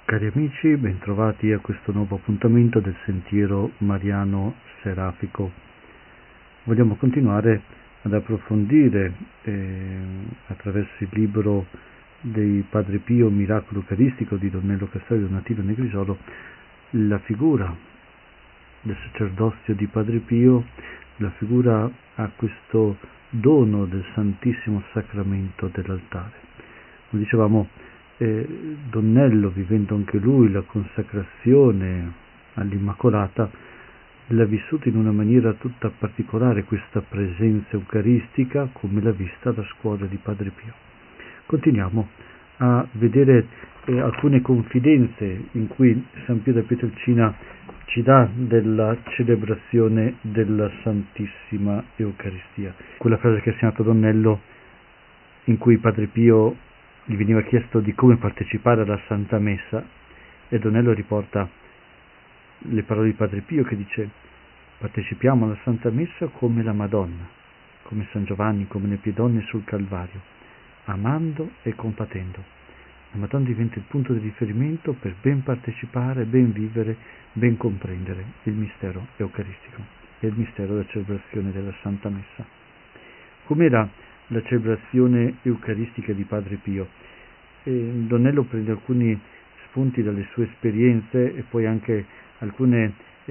Cari amici, bentrovati a questo nuovo appuntamento del Sentiero Mariano Serafico. Vogliamo continuare ad approfondire attraverso il libro dei Padre Pio, Miracolo Eucaristico di Donnello Castello e Donatino Negrisolo, la figura del sacerdozio di Padre Pio, la figura a questo dono del Santissimo Sacramento dell'altare. Come dicevamo, Donnello, vivendo anche lui la consacrazione all'Immacolata, l'ha vissuto in una maniera tutta particolare questa presenza eucaristica, come l'ha vista la scuola di Padre Pio. Continuiamo a vedere alcune confidenze in cui San Pio da Pietrelcina ci dà della celebrazione della Santissima Eucaristia. Quella frase che ha segnato Donnello, in cui Padre Pio gli veniva chiesto di come partecipare alla Santa Messa, e Donnello riporta le parole di Padre Pio che dice: partecipiamo alla Santa Messa come la Madonna, come San Giovanni, come le Piedonne sul Calvario, amando e compatendo. La Madonna diventa il punto di riferimento per ben partecipare, ben vivere, ben comprendere il mistero eucaristico e il mistero della celebrazione della Santa Messa. Com'era la celebrazione eucaristica di Padre Pio? Donnello prende alcuni spunti dalle sue esperienze e poi anche alcune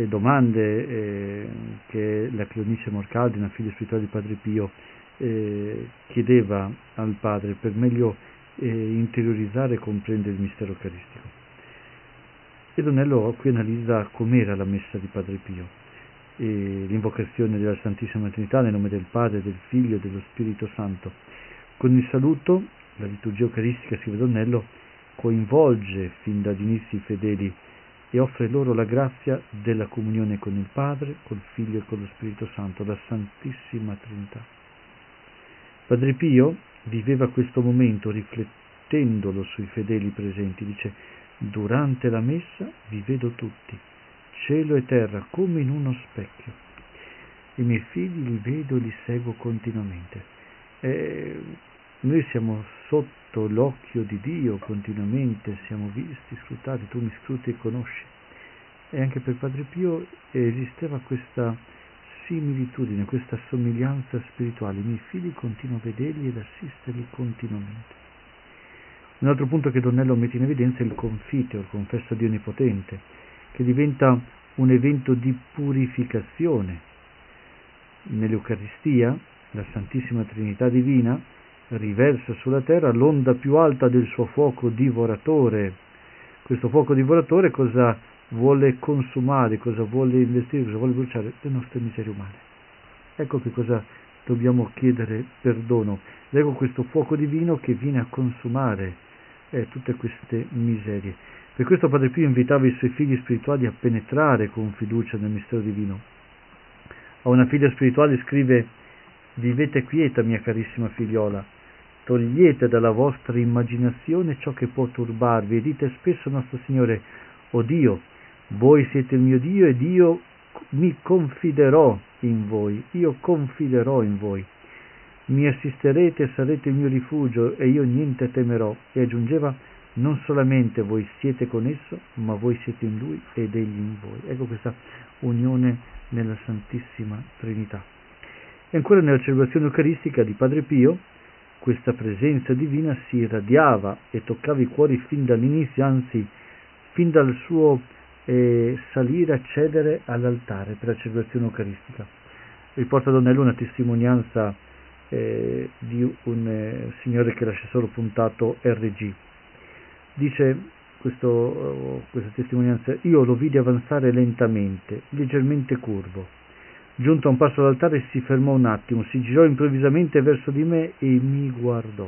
domande che la Cleonice Morcaldi, una figlia spirituale di Padre Pio, chiedeva al padre per meglio interiorizzare e comprendere il mistero eucaristico. E Donnello qui analizza com'era la messa di Padre Pio, l'invocazione della Santissima Trinità nel nome del Padre, del Figlio e dello Spirito Santo. Con il saluto, la liturgia eucaristica, scrive Donnello, coinvolge fin dall'inizio i fedeli e offre loro la grazia della comunione con il Padre, col Figlio e con lo Spirito Santo, la Santissima Trinità. Padre Pio viveva questo momento riflettendolo sui fedeli presenti. Dice: durante la messa vi vedo tutti, cielo e terra, come in uno specchio. I miei figli li vedo e li seguo continuamente. Noi siamo sotto l'occhio di Dio continuamente, siamo visti, scrutati, tu mi scruti e conosci. E anche per Padre Pio esisteva questa similitudine, questa somiglianza spirituale. I miei figli continuo a vederli ed assisterli continuamente. Un altro punto che Donnello mette in evidenza è il confiteor, il confesso a Dio Onnipotente, che diventa un evento di purificazione. Nell'Eucaristia, la Santissima Trinità Divina riversa sulla terra l'onda più alta del suo fuoco divoratore. Questo fuoco divoratore cosa vuole consumare, cosa vuole investire, cosa vuole bruciare? Le nostre miserie umane. Ecco che cosa dobbiamo chiedere perdono. Ecco questo fuoco divino che viene a consumare tutte queste miserie. Per questo Padre Pio invitava i suoi figli spirituali a penetrare con fiducia nel mistero divino. A una figlia spirituale scrive: vivete quieta, mia carissima figliola, togliete dalla vostra immaginazione ciò che può turbarvi e dite spesso al nostro Signore: o Dio, voi siete il mio Dio ed io mi confiderò in voi, io confiderò in voi. Mi assisterete e sarete il mio rifugio e io niente temerò. E aggiungeva: non solamente voi siete con esso, ma voi siete in lui ed egli in voi. Ecco questa unione nella Santissima Trinità. E ancora nella celebrazione eucaristica di Padre Pio, questa presenza divina si irradiava e toccava i cuori fin dall'inizio, anzi fin dal suo salire, accedere all'altare per la celebrazione eucaristica. Riporta Donnello una testimonianza di un signore che lascia solo puntato RG. Dice questa testimonianza: io lo vidi avanzare lentamente, leggermente curvo. Giunto a un passo dall'altare si fermò un attimo, si girò improvvisamente verso di me e mi guardò.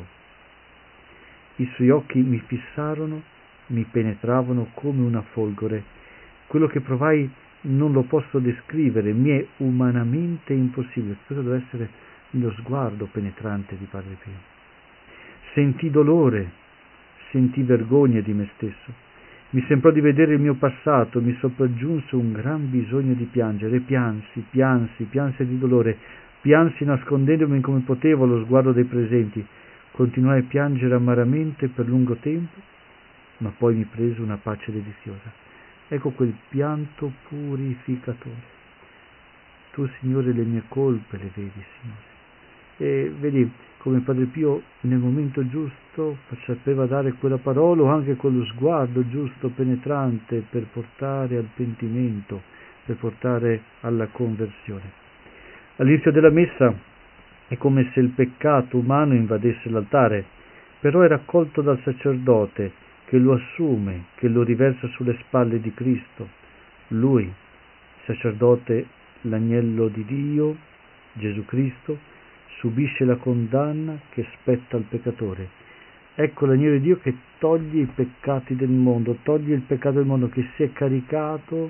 I suoi occhi mi fissarono, mi penetravano come una folgore. Quello che provai non lo posso descrivere, mi è umanamente impossibile. Questo deve essere lo sguardo penetrante di Padre Pio. Sentì dolore, sentì vergogna di me stesso. Mi sembrò di vedere il mio passato, mi sopraggiunse un gran bisogno di piangere, piansi di dolore, piansi nascondendomi come potevo allo sguardo dei presenti. Continuai a piangere amaramente per lungo tempo ma poi mi prese una pace deliziosa. Ecco quel pianto purificatore. Tu, Signore, le mie colpe le vedi, Signore. E vedi come Padre Pio nel momento giusto sapeva dare quella parola o anche quello sguardo giusto, penetrante, per portare al pentimento, per portare alla conversione. All'inizio della messa è come se il peccato umano invadesse l'altare, però è raccolto dal sacerdote che lo assume, che lo riversa sulle spalle di Cristo. Lui, il sacerdote, l'agnello di Dio, Gesù Cristo, subisce la condanna che spetta al peccatore. Ecco l'agnello di Dio che toglie i peccati del mondo, toglie il peccato del mondo, che si è caricato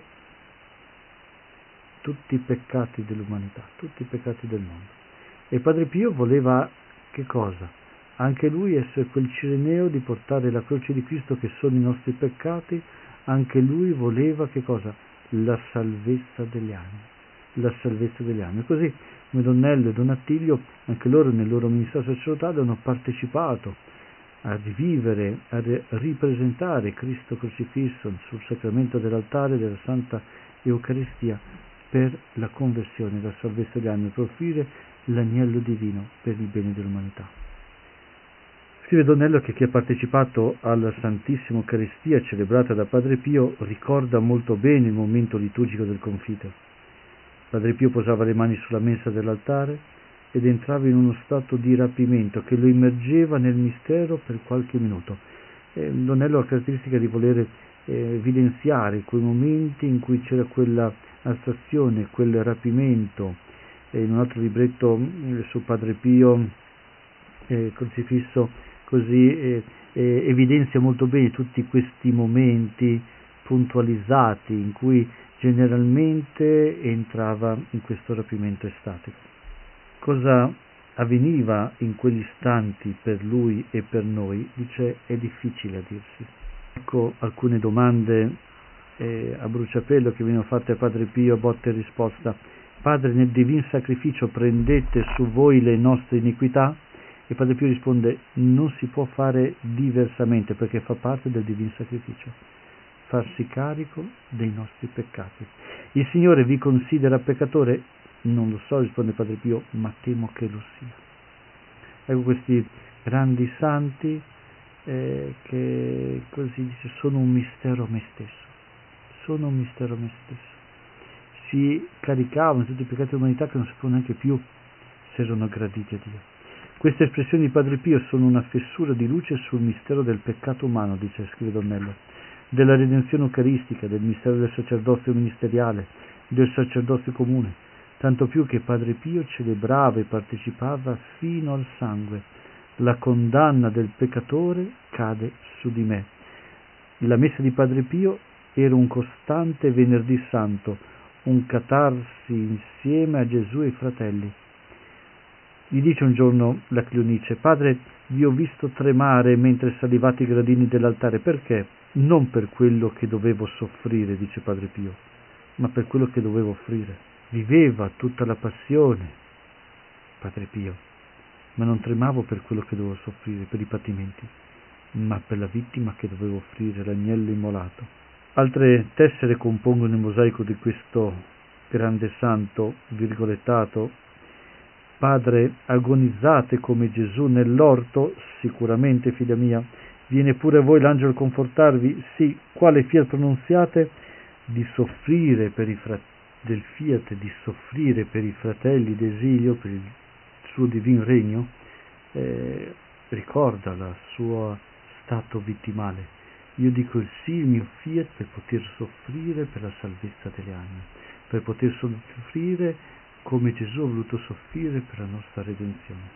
tutti i peccati dell'umanità, tutti i peccati del mondo. E Padre Pio voleva che cosa? Anche lui essere quel Cireneo di portare la croce di Cristo che sono i nostri peccati, anche lui voleva che cosa? La salvezza degli animi, la salvezza degli animi. Così come Donnello e Don Attilio, anche loro nel loro ministero sacerdotale hanno partecipato a rivivere, a ripresentare Cristo crocifisso sul sacramento dell'altare della Santa Eucaristia per la conversione, la salvezza degli animi, per offrire l'agnello divino per il bene dell'umanità. Scrive Donnello che chi ha partecipato alla Santissima Eucaristia celebrata da Padre Pio ricorda molto bene il momento liturgico del Confiteor. Padre Pio posava le mani sulla mensa dell'altare ed entrava in uno stato di rapimento che lo immergeva nel mistero per qualche minuto. Donnello ha la caratteristica di voler evidenziare quei momenti in cui c'era quella astrazione, quel rapimento. In un altro libretto su Padre Pio crocifisso così evidenzia molto bene tutti questi momenti puntualizzati in cui generalmente entrava in questo rapimento estatico. Cosa avveniva in quegli istanti per lui e per noi? Dice, è difficile a dirsi. Ecco alcune domande a bruciapelo che venivano fatte a Padre Pio, botta e risposta. Padre, nel divin sacrificio prendete su voi le nostre iniquità? E Padre Pio risponde, non si può fare diversamente perché fa parte del divin sacrificio, farsi carico dei nostri peccati. Il Signore vi considera peccatore? Non lo so, risponde Padre Pio, ma temo che lo sia. Ecco questi grandi santi che così dice, sono un mistero a me stesso, sono un mistero a me stesso. Si caricavano tutti i peccati dell'umanità che non sapevano neanche più se erano graditi a Dio. Queste espressioni di Padre Pio sono una fessura di luce sul mistero del peccato umano, dice, scrive Donnello, della redenzione eucaristica, del mistero del sacerdozio ministeriale, del sacerdozio comune, tanto più che Padre Pio celebrava e partecipava fino al sangue. La condanna del peccatore cade su di me. La messa di Padre Pio era un costante venerdì santo, un catarsi insieme a Gesù e ai fratelli. Gli dice un giorno la Cleonice, padre, vi ho visto tremare mentre salivate i gradini dell'altare, perché? Non per quello che dovevo soffrire, dice Padre Pio, ma per quello che dovevo offrire. Viveva tutta la passione, Padre Pio, ma non tremavo per quello che dovevo soffrire, per i patimenti, ma per la vittima che dovevo offrire, l'agnello immolato. Altre tessere compongono il mosaico di questo grande santo, virgolettato, Padre, agonizzate come Gesù nell'orto, sicuramente, figlia mia, viene pure a voi l'angelo a confortarvi, sì, quale fiat pronunziate, di soffrire per i del fiat di soffrire per i fratelli d'esilio, per il suo divin regno, ricorda il suo stato vittimale. Io dico il sì, il mio fiat per poter soffrire per la salvezza delle anime, per poter soffrire come Gesù ha voluto soffrire per la nostra redenzione.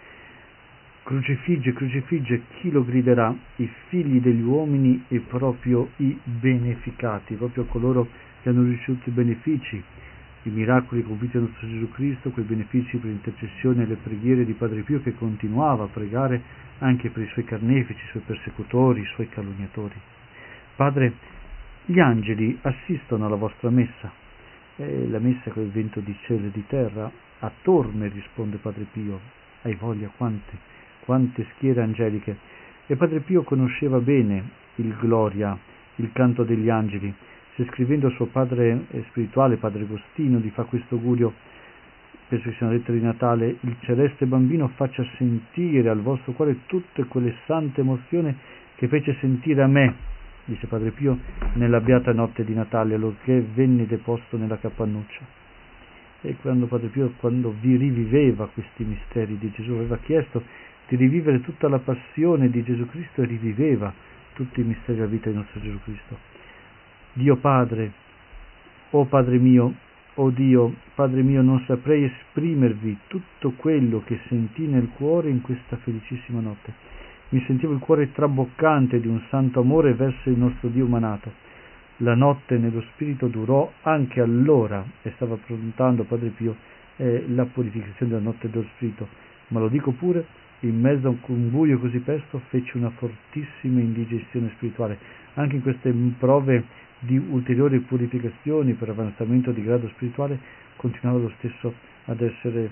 Crocifigge, crocifigge, chi lo griderà? I figli degli uomini e proprio i beneficati, proprio coloro che hanno ricevuto i benefici, i miracoli compiti dal nostro Gesù Cristo, quei benefici per l'intercessione e le preghiere di Padre Pio che continuava a pregare anche per i suoi carnefici, i suoi persecutori, i suoi calunniatori. Padre, gli angeli assistono alla vostra messa. La messa con il vento di cielo e di terra, attorno, risponde Padre Pio, hai voglia quante schiere angeliche, E Padre Pio conosceva bene il Gloria, il canto degli angeli. Se scrivendo al suo padre spirituale, Padre Agostino, gli fa questo augurio, penso che sia una lettera di Natale: il celeste bambino faccia sentire al vostro cuore tutte quelle sante emozioni che fece sentire a me, dice Padre Pio, nella beata notte di Natale, allorché venni deposto nella cappannuccia. E quando Padre Pio, quando vi riviveva questi misteri di Gesù, aveva chiesto di rivivere tutta la passione di Gesù Cristo e riviveva tutti i misteri della vita di nostro Gesù Cristo. Dio Padre, o Padre mio, o Dio, Padre mio, non saprei esprimervi tutto quello che sentii nel cuore in questa felicissima notte. Mi sentivo il cuore traboccante di un santo amore verso il nostro Dio umanato. La notte nello spirito durò anche allora, e stava affrontando Padre Pio la purificazione della notte dello spirito, ma lo dico pure, in mezzo a un buio così pesto fece una fortissima indigestione spirituale. Anche in queste prove di ulteriori purificazioni per avanzamento di grado spirituale continuava lo stesso ad essere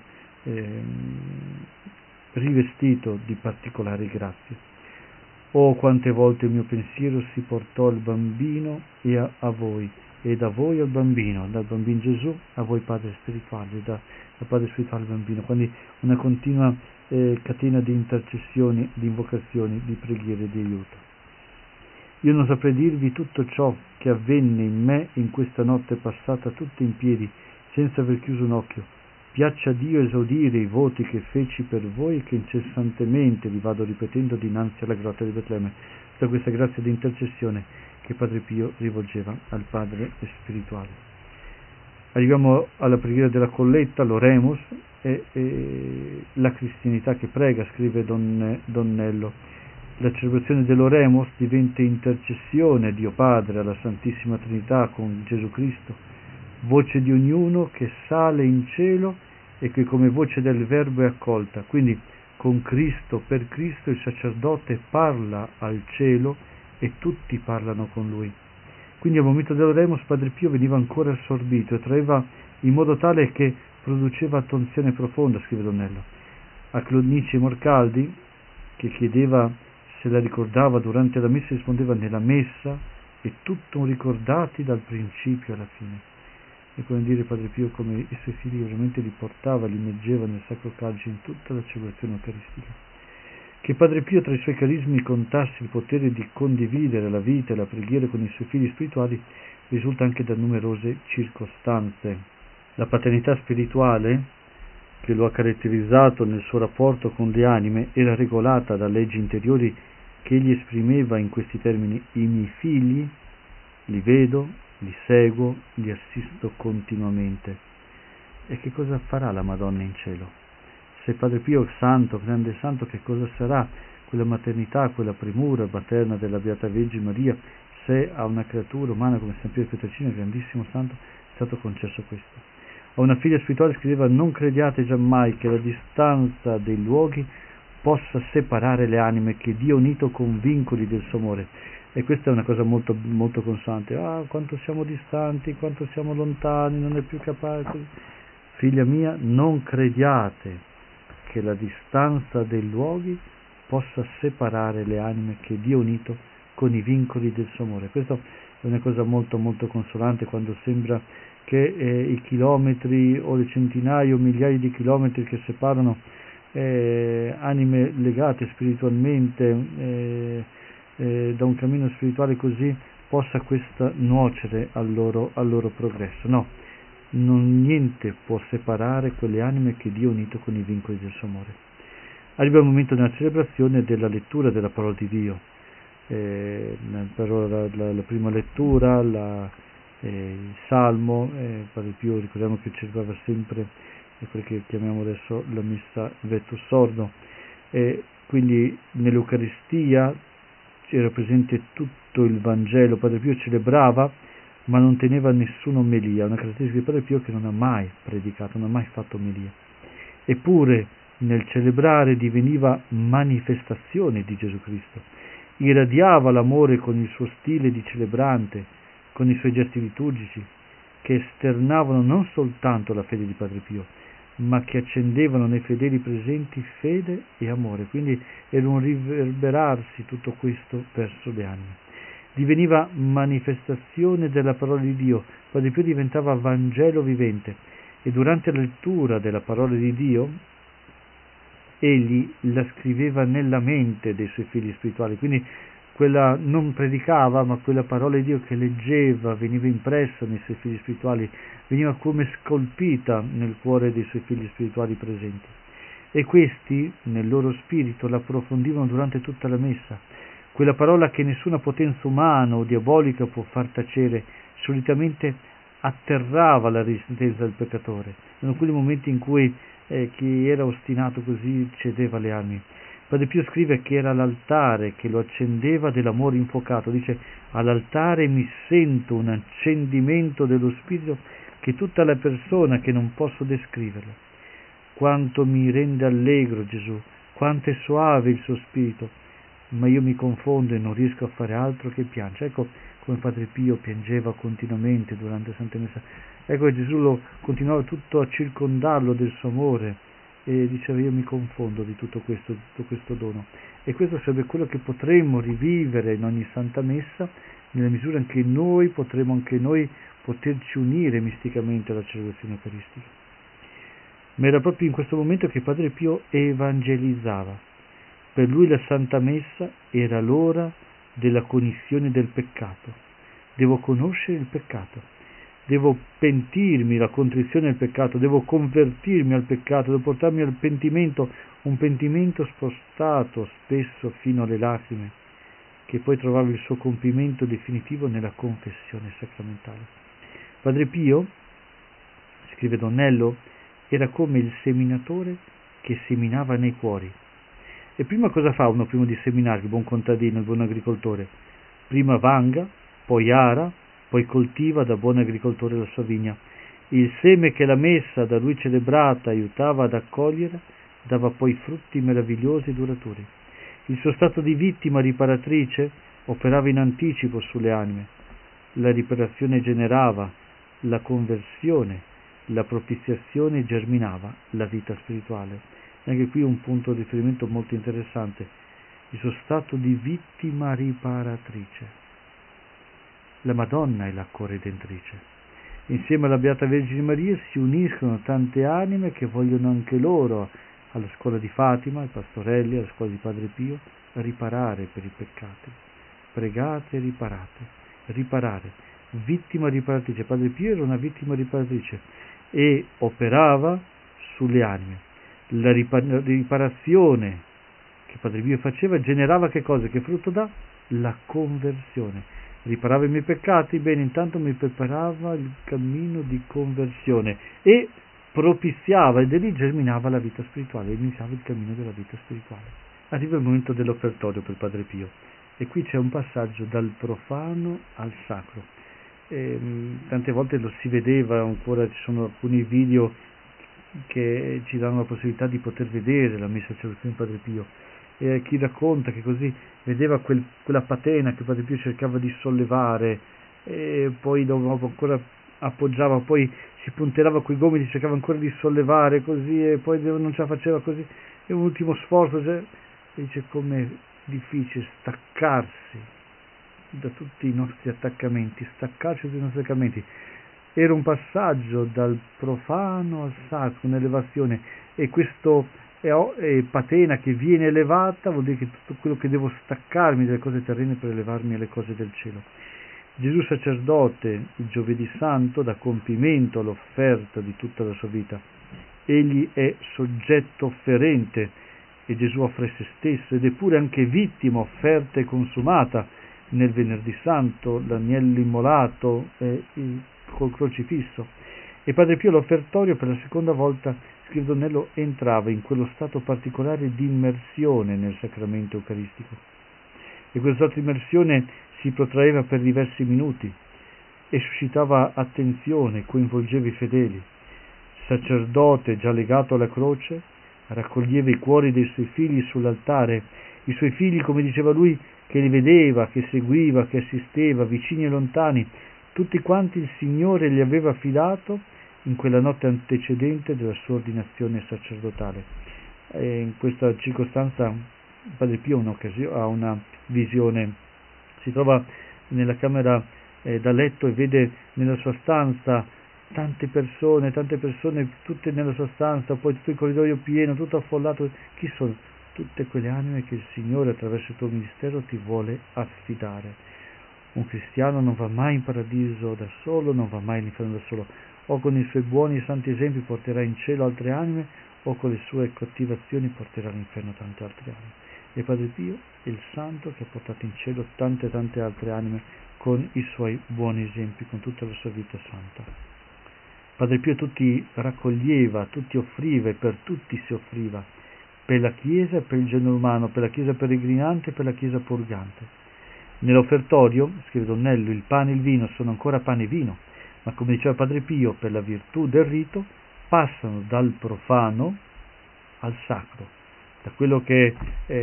rivestito di particolari grazie. Oh, quante volte il mio pensiero si portò al bambino e a voi, e da voi al bambino, dal bambino Gesù a voi Padre spirituale, da Padre spirituale al bambino, quindi una continua catena di intercessioni, di invocazioni, di preghiere, di aiuto. Io non saprei dirvi tutto ciò che avvenne in me in questa notte passata tutta in piedi, senza aver chiuso un occhio. Piaccia a Dio esaudire i voti che feci per voi e che incessantemente li vado ripetendo dinanzi alla grotta di Betlemme, da questa grazia di intercessione che Padre Pio rivolgeva al Padre spirituale. Arriviamo alla preghiera della colletta, l'Oremus, e la cristianità che prega, scrive Donnello. La celebrazione dell'Oremus diventa intercessione a Dio Padre, alla Santissima Trinità con Gesù Cristo, voce di ognuno che sale in cielo e che come voce del Verbo è accolta. Quindi con Cristo, per Cristo, il sacerdote parla al cielo e tutti parlano con lui. Quindi al momento dell'Oremus Padre Pio veniva ancora assorbito e traeva in modo tale che produceva attenzione profonda, scrive Donnello. A Clonici Morcaldi, che chiedeva se la ricordava durante la messa, rispondeva: nella messa è tutto ricordati dal principio alla fine. E come dire Padre Pio come i suoi figli veramente li portava, li immergeva nel Sacro Calce in tutta la celebrazione eucaristica. Che Padre Pio tra i suoi carismi contasse il potere di condividere la vita e la preghiera con i suoi figli spirituali risulta anche da numerose circostanze. La paternità spirituale, che lo ha caratterizzato nel suo rapporto con le anime, era regolata da leggi interiori che egli esprimeva in questi termini: i miei figli li vedo, li seguo, li assisto continuamente. E che cosa farà la Madonna in cielo? Se Padre Pio santo, grande santo, che cosa sarà quella maternità, quella premura materna della Beata Vergine Maria, se a una creatura umana come San Piero Pietrelcino, grandissimo santo, è stato concesso questo? A una figlia spirituale scriveva: non crediate giammai che la distanza dei luoghi possa separare le anime che Dio ha unito con vincoli del suo amore. E questa è una cosa molto, molto costante. Quanto siamo distanti, quanto siamo lontani, non è più capace. Figlia mia, non crediate che la distanza dei luoghi possa separare le anime che Dio ha unito con i vincoli del suo amore. Questa è una cosa molto, molto consolante, quando sembra che i chilometri o le centinaia o migliaia di chilometri che separano anime legate spiritualmente da un cammino spirituale così, possa questa nuocere al loro progresso. No, niente può separare quelle anime che Dio ha unito con i vincoli del suo amore. Arriva il momento della celebrazione della lettura della parola di Dio. La prima lettura, il Salmo, Padre Pio, ricordiamo che celebrava sempre quella che chiamiamo adesso la messa Vetus Sordo, e quindi nell'Eucaristia era presente tutto il Vangelo. Padre Pio celebrava ma non teneva nessuna omelia, una caratteristica di Padre Pio che non ha mai predicato, non ha mai fatto omelia. Eppure nel celebrare diveniva manifestazione di Gesù Cristo, irradiava l'amore con il suo stile di celebrante, con i suoi gesti liturgici, che esternavano non soltanto la fede di Padre Pio, ma che accendevano nei fedeli presenti fede e amore. Quindi era un riverberarsi tutto questo verso le anime. Diveniva manifestazione della parola di Dio, Padre Pio diventava Vangelo vivente, e durante la lettura della parola di Dio egli la scriveva nella mente dei suoi figli spirituali, quindi quella non predicava, ma quella parola di Dio che leggeva veniva impressa nei suoi figli spirituali, veniva come scolpita nel cuore dei suoi figli spirituali presenti, e questi nel loro spirito l'approfondivano durante tutta la messa. Quella parola che nessuna potenza umana o diabolica può far tacere, solitamente atterrava la resistenza del peccatore. Erano quei momenti in cui chi era ostinato così cedeva alle armi. Padre Pio scrive che era l'altare che lo accendeva dell'amore infuocato. Dice: all'altare mi sento un accendimento dello spirito che tutta la persona che non posso descriverlo. Quanto mi rende allegro Gesù, quanto è soave il suo spirito, ma io mi confondo e non riesco a fare altro che piangere. Ecco come Padre Pio piangeva continuamente durante la Santa Messa. Ecco, Gesù lo continuava tutto a circondarlo del suo amore e diceva: io mi confondo di tutto questo dono. E questo sarebbe quello che potremmo rivivere in ogni Santa Messa, nella misura in cui noi potremo anche noi poterci unire misticamente alla celebrazione eucaristica. Ma era proprio in questo momento che Padre Pio evangelizzava. Per lui la Santa Messa era l'ora della cognizione del peccato. Devo conoscere il peccato, devo pentirmi, la contrizione del peccato, devo convertirmi al peccato, devo portarmi al pentimento, un pentimento spostato spesso fino alle lacrime, che poi trovava il suo compimento definitivo nella confessione sacramentale. Padre Pio, scrive Donnello, era come il seminatore che seminava nei cuori. E prima cosa fa uno prima di seminare, il buon contadino, il buon agricoltore? Prima vanga, poi ara, poi coltiva da buon agricoltore la sua vigna. Il seme che la messa da lui celebrata aiutava ad accogliere dava poi frutti meravigliosi e duraturi. Il suo stato di vittima riparatrice operava in anticipo sulle anime. La riparazione generava la conversione, la propiziazione germinava la vita spirituale. Anche qui un punto di riferimento molto interessante: il suo stato di vittima riparatrice. La Madonna è la corredentrice. Insieme alla Beata Vergine Maria si uniscono tante anime che vogliono anche loro, alla scuola di Fatima, ai pastorelli, alla scuola di Padre Pio, riparare per i peccati. Pregate e riparate. Riparare. Vittima riparatrice. Padre Pio era una vittima riparatrice e operava sulle anime. La riparazione che Padre Pio faceva generava che cosa? Che frutto dà? La conversione. Riparava i miei peccati, bene, intanto mi preparava il cammino di conversione e propiziava, e da lì germinava la vita spirituale, iniziava il cammino della vita spirituale. Arriva il momento dell'offertorio per Padre Pio, e qui c'è un passaggio dal profano al sacro. Tante volte lo si vedeva, ancora ci sono alcuni video che ci danno la possibilità di poter vedere la messa celebrazione di Padre Pio, e chi racconta che così vedeva quella patena che Padre Pio cercava di sollevare, e poi dopo ancora appoggiava, poi si punterava coi gomiti, cercava ancora di sollevare così, e poi non ce la faceva così, e un ultimo sforzo, dice com'è difficile staccarsi da tutti i nostri attaccamenti, Era un passaggio dal profano al sacro, un'elevazione, e questo patena che viene elevata vuol dire che tutto quello che devo staccarmi dalle cose terrene per elevarmi alle cose del cielo. Gesù sacerdote, il giovedì santo, dà compimento all'offerta di tutta la sua vita. Egli è soggetto offerente, e Gesù offre se stesso, ed è pure anche vittima offerta e consumata nel venerdì santo, l'agnello immolato col crocifisso. E Padre Pio l'offertorio per la seconda volta, scrive Donnello, entrava in quello stato particolare di immersione nel sacramento eucaristico, e quello stato di immersione si protraeva per diversi minuti e suscitava attenzione, coinvolgeva i fedeli. Sacerdote già legato alla croce, raccoglieva i cuori dei suoi figli sull'altare, i suoi figli, come diceva lui, che li vedeva, che seguiva, che assisteva, vicini e lontani, tutti quanti il Signore gli aveva affidato in quella notte antecedente della sua ordinazione sacerdotale. In questa circostanza Padre Pio ha una visione, si trova nella camera da letto e vede nella sua stanza tante persone, tutte nella sua stanza, poi tutto il corridoio pieno, tutto affollato. Chi sono? Tutte quelle anime che il Signore attraverso il tuo ministero ti vuole affidare. Un cristiano non va mai in paradiso da solo, non va mai all'inferno da solo, o con i suoi buoni e santi esempi porterà in cielo altre anime, o con le sue cattive azioni porterà all'inferno tante altre anime. E Padre Pio è il santo che ha portato in cielo tante altre anime con i suoi buoni esempi, con tutta la sua vita santa. Padre Pio tutti raccoglieva, tutti offriva e per tutti si offriva, per la Chiesa e per il genere umano, per la Chiesa peregrinante e per la Chiesa purgante. Nell'offertorio, scrive Don Nello, il pane e il vino sono ancora pane e vino, ma come diceva Padre Pio, per la virtù del rito passano dal profano al sacro, da quello che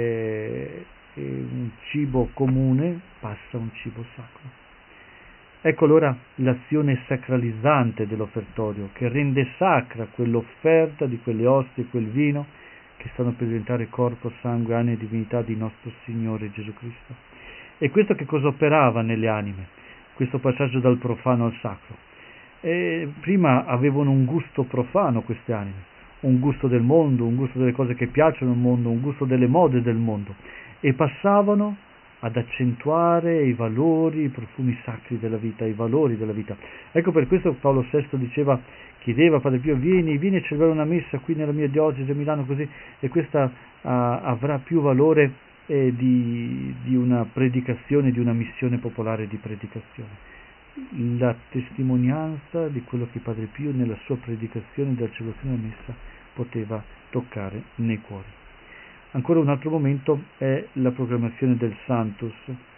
è un cibo comune passa un cibo sacro. Ecco allora l'azione sacralizzante dell'offertorio, che rende sacra quell'offerta di quelle ostie e quel vino che stanno per diventare corpo, sangue, anima e divinità di nostro Signore Gesù Cristo. E questo che cosa operava nelle anime? Questo passaggio dal profano al sacro. Prima avevano un gusto profano queste anime, un gusto del mondo, un gusto delle cose che piacciono al mondo, un gusto delle mode del mondo, e passavano ad accentuare i valori, i profumi sacri della vita, i valori della vita. Ecco per questo Paolo VI chiedeva a Padre Pio, vieni a celebrare una messa qui nella mia diocesi a Milano, così, e questa avrà più valore di una predicazione, di una missione popolare di predicazione. La testimonianza di quello che Padre Pio nella sua predicazione della celebrazione della messa poteva toccare nei cuori. Ancora un altro momento è la proclamazione del Sanctus,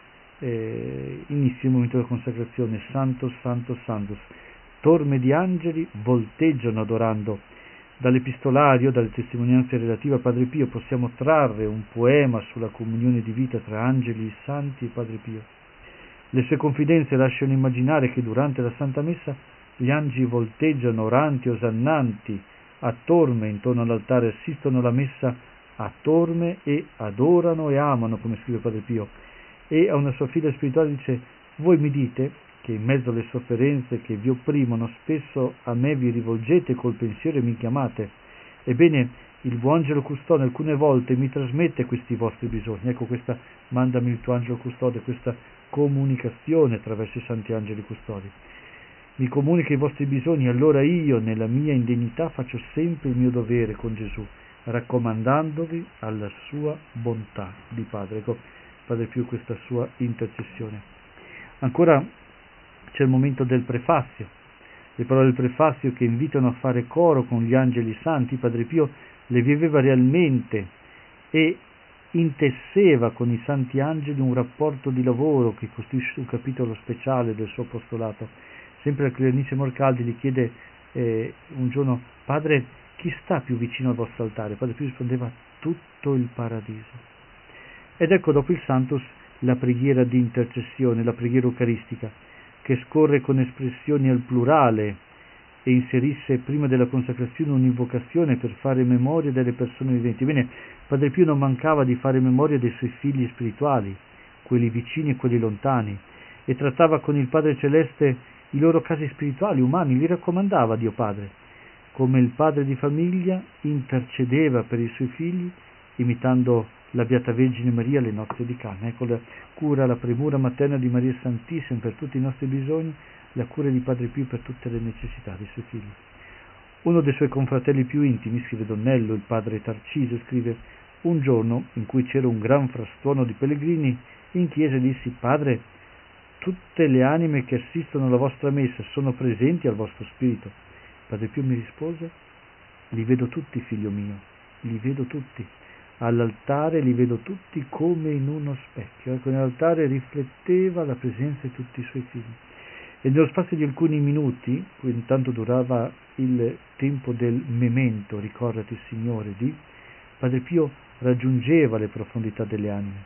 inizia il momento della consacrazione, Sanctus, Sanctus, Sanctus. Torme di angeli volteggiano adorando. Dall'epistolario, dalle testimonianze relative a Padre Pio, possiamo trarre un poema sulla comunione di vita tra angeli santi e Padre Pio. Le sue confidenze lasciano immaginare che durante la Santa Messa gli angeli volteggiano oranti, osannanti, a torme intorno all'altare, assistono alla Messa a torme e adorano e amano, come scrive Padre Pio. E a una sua figlia spirituale dice: voi mi dite che in mezzo alle sofferenze che vi opprimono spesso a me vi rivolgete col pensiero e mi chiamate. Ebbene, il buon angelo custode alcune volte mi trasmette questi vostri bisogni. Ecco, questa mandami il tuo angelo custode, questa comunicazione attraverso i santi angeli custodi. Mi comunica i vostri bisogni, allora io nella mia indegnità faccio sempre il mio dovere con Gesù, raccomandandovi alla sua bontà di Padre. Ecco, Padre Pio, questa sua intercessione. Ancora c'è il momento del prefazio, le parole del prefazio che invitano a fare coro con gli angeli santi. Padre Pio le viveva realmente e intesseva con i santi angeli un rapporto di lavoro che costituisce un capitolo speciale del suo apostolato. Sempre la Cleonice Morcaldi gli chiede un giorno: padre, chi sta più vicino al vostro altare? Padre Pio rispondeva: tutto il paradiso. Ed ecco, dopo il Sanctus, la preghiera di intercessione, la preghiera eucaristica, che scorre con espressioni al plurale e inserisse prima della consacrazione un'invocazione per fare memoria delle persone viventi. Bene, Padre Pio non mancava di fare memoria dei suoi figli spirituali, quelli vicini e quelli lontani, e trattava con il Padre Celeste i loro casi spirituali, umani, li raccomandava a Dio Padre. Come il padre di famiglia intercedeva per i suoi figli, imitando la Beata Vergine Maria alle nozze di Cana. Ecco la cura, la premura materna di Maria Santissima per tutti i nostri bisogni, la cura di Padre Pio per tutte le necessità dei suoi figli. Uno dei suoi confratelli più intimi, scrive Don Nello, il padre Tarcisio, scrive: un giorno in cui c'era un gran frastuono di pellegrini, in chiesa dissi: padre, tutte le anime che assistono alla vostra messa sono presenti al vostro spirito? Padre Pio mi rispose: li vedo tutti, figlio mio, li vedo tutti. All'altare li vedo tutti come in uno specchio. Ecco, nell'altare rifletteva la presenza di tutti i suoi figli. E nello spazio di alcuni minuti, intanto durava il tempo del memento, ricordati Signore di, Padre Pio raggiungeva le profondità delle anime.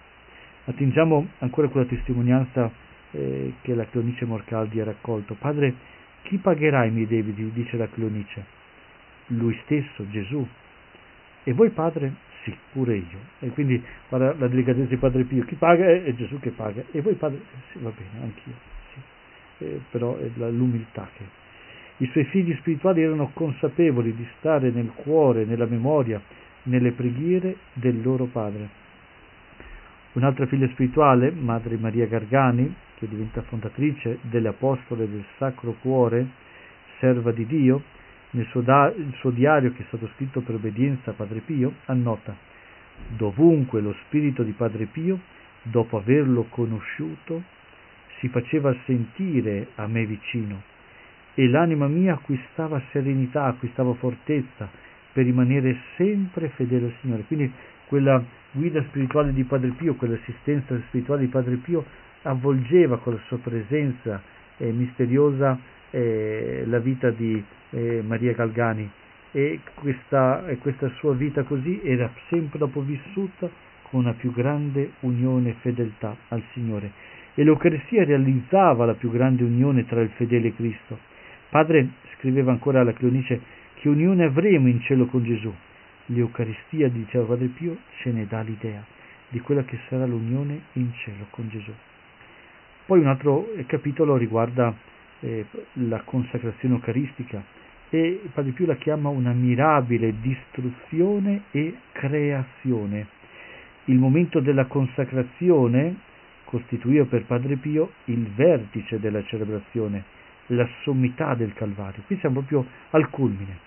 Attingiamo ancora quella testimonianza che la Cleonice Morcaldi ha raccolto. Padre, chi chi pagherà i miei debiti? Dice la Cleonice. Lui stesso, Gesù. E voi padre? Sì, pure io. E quindi guarda la delicatezza di Padre Pio, chi paga è Gesù che paga. E voi padre? Sì, va bene, anch'io. Sì. Però è l'umiltà che... I suoi figli spirituali erano consapevoli di stare nel cuore, nella memoria, nelle preghiere del loro padre. Un'altra figlia spirituale, Madre Maria Gargani, che diventa fondatrice delle Apostole del Sacro Cuore, serva di Dio, nel suo diario, che è stato scritto per obbedienza a Padre Pio, annota: dovunque lo spirito di Padre Pio, dopo averlo conosciuto, si faceva sentire a me vicino, e l'anima mia acquistava serenità, acquistava fortezza per rimanere sempre fedele al Signore. Quindi quella guida spirituale di Padre Pio, quell'assistenza spirituale di Padre Pio avvolgeva con la sua presenza misteriosa la vita di Maria Galgani, e questa sua vita così era sempre dopo vissuta con una più grande unione e fedeltà al Signore, e l'Eucaristia realizzava la più grande unione tra il fedele e Cristo. Padre scriveva ancora alla Cleonice: che unione avremo in cielo con Gesù? L'Eucaristia, diceva Padre Pio, ce ne dà l'idea di quella che sarà l'unione in cielo con Gesù. Poi un altro capitolo riguarda la consacrazione eucaristica, e Padre Pio la chiama una mirabile distruzione e creazione. Il momento della consacrazione costituiva per Padre Pio il vertice della celebrazione, la sommità del Calvario. Qui siamo proprio al culmine.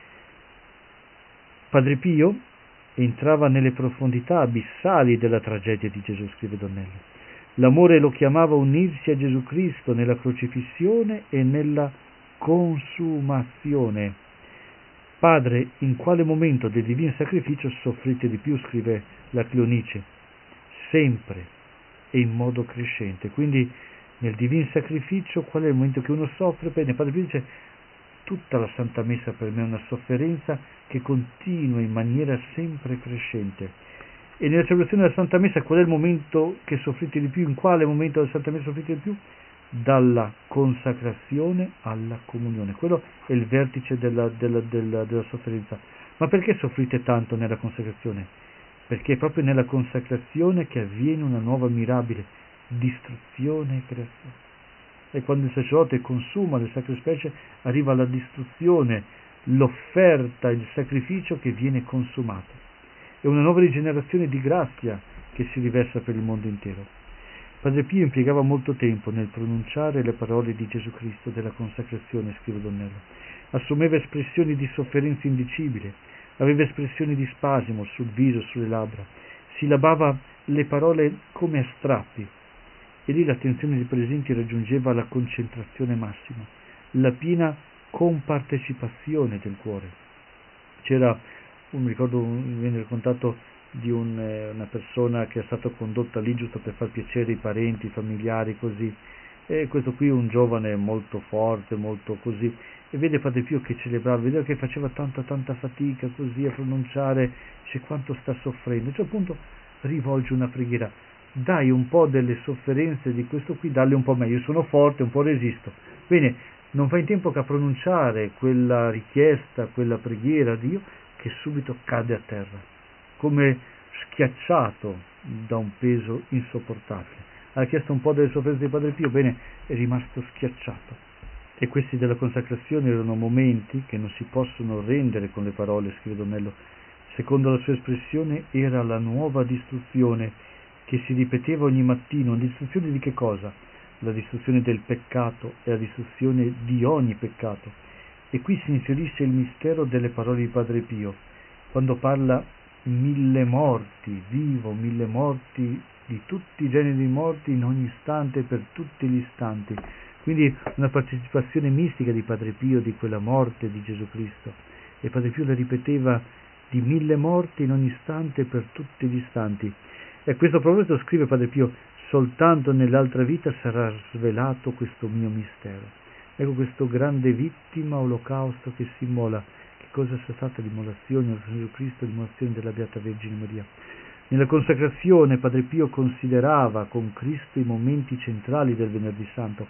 Padre Pio entrava nelle profondità abissali della tragedia di Gesù, scrive Donnello. L'amore lo chiamava a unirsi a Gesù Cristo nella crocifissione e nella consumazione. Padre, in quale momento del divino sacrificio soffrite di più? Scrive la Cleonice. Sempre e in modo crescente. Quindi nel divino sacrificio qual è il momento che uno soffre? Bene, Padre Pio dice: tutta la Santa Messa per me è una sofferenza che continua in maniera sempre crescente. E nella celebrazione della Santa Messa qual è il momento che soffrite di più? In quale momento della Santa Messa soffrite di più? Dalla consacrazione alla comunione. Quello è il vertice della sofferenza. Ma perché soffrite tanto nella consacrazione? Perché è proprio nella consacrazione che avviene una nuova mirabile distruzione e creazione. E quando il sacerdote consuma le sacre specie, arriva la distruzione, l'offerta, il sacrificio che viene consumato. È una nuova rigenerazione di grazia che si riversa per il mondo intero. Padre Pio impiegava molto tempo nel pronunciare le parole di Gesù Cristo della consacrazione, scrive Donnello. Assumeva espressioni di sofferenza indicibile, aveva espressioni di spasimo sul viso, sulle labbra, sillabava le parole come a strappi, e lì l'attenzione dei presenti raggiungeva la concentrazione massima, la piena compartecipazione del cuore. C'era, mi ricordo, mi viene raccontato di una persona che è stata condotta lì giusto per far piacere i parenti, i familiari, così, e questo qui un giovane molto forte, molto così, e vede Padre Pio che celebrava, vedeva che faceva tanta fatica così a pronunciare, dice: quanto sta soffrendo. A un certo punto rivolge una preghiera: dai un po' delle sofferenze di questo qui, dalle un po' meglio, io sono forte, un po' resisto. Bene, non fa in tempo che a pronunciare quella richiesta, quella preghiera a Dio, che subito cade a terra, come schiacciato da un peso insopportabile. Ha chiesto un po' delle sofferenze di Padre Pio, bene, è rimasto schiacciato. E questi della consacrazione erano momenti che non si possono rendere con le parole, scrive Donnello. Secondo la sua espressione era la nuova distruzione che si ripeteva ogni mattino. Una distruzione di che cosa? La distruzione del peccato e la distruzione di ogni peccato. E qui si inserisce il mistero delle parole di Padre Pio, quando parla 1000 morti, vivo 1000 morti, di tutti i generi di morti in ogni istante, per tutti gli istanti. Quindi una partecipazione mistica di Padre Pio di quella morte di Gesù Cristo. E Padre Pio la ripeteva: di 1000 morti in ogni istante, per tutti gli istanti. E a questo proposito scrive Padre Pio: soltanto nell'altra vita sarà svelato questo mio mistero. Ecco questo grande vittima olocausto che si immola. Che cosa sia stata l'immolazione del Signore Cristo, l'immolazione della Beata Vergine Maria. Nella consacrazione Padre Pio considerava con Cristo i momenti centrali del Venerdì Santo,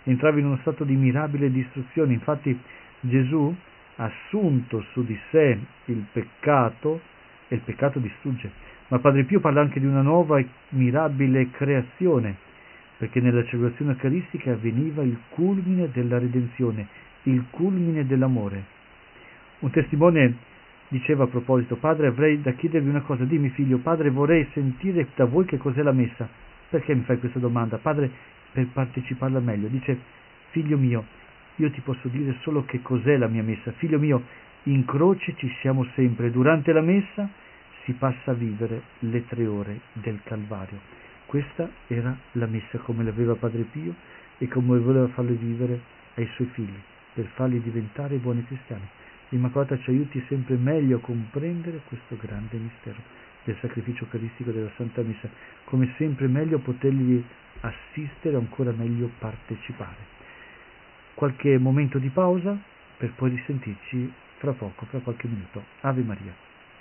entrava in uno stato di mirabile distruzione. Infatti Gesù ha assunto su di sé il peccato e il peccato distrugge. Ma Padre Pio parla anche di una nuova e mirabile creazione, perché nella celebrazione eucaristica avveniva il culmine della redenzione, il culmine dell'amore. Un testimone diceva a proposito: padre, avrei da chiedervi una cosa, dimmi figlio. Padre, vorrei sentire da voi che cos'è la messa. Perché mi fai questa domanda? Padre, per parteciparla meglio. Dice: figlio mio, io ti posso dire solo che cos'è la mia messa. Figlio mio, in croce ci siamo sempre, durante la messa si passa a vivere le 3 ore del Calvario. Questa era la messa come l'aveva Padre Pio e come voleva farle vivere ai suoi figli, per farli diventare buoni cristiani. L'Immacolata ci aiuti sempre meglio a comprendere questo grande mistero del sacrificio eucaristico della Santa Messa, come sempre meglio potergli assistere, ancora meglio partecipare. Qualche momento di pausa per poi risentirci fra poco, fra qualche minuto. Ave Maria.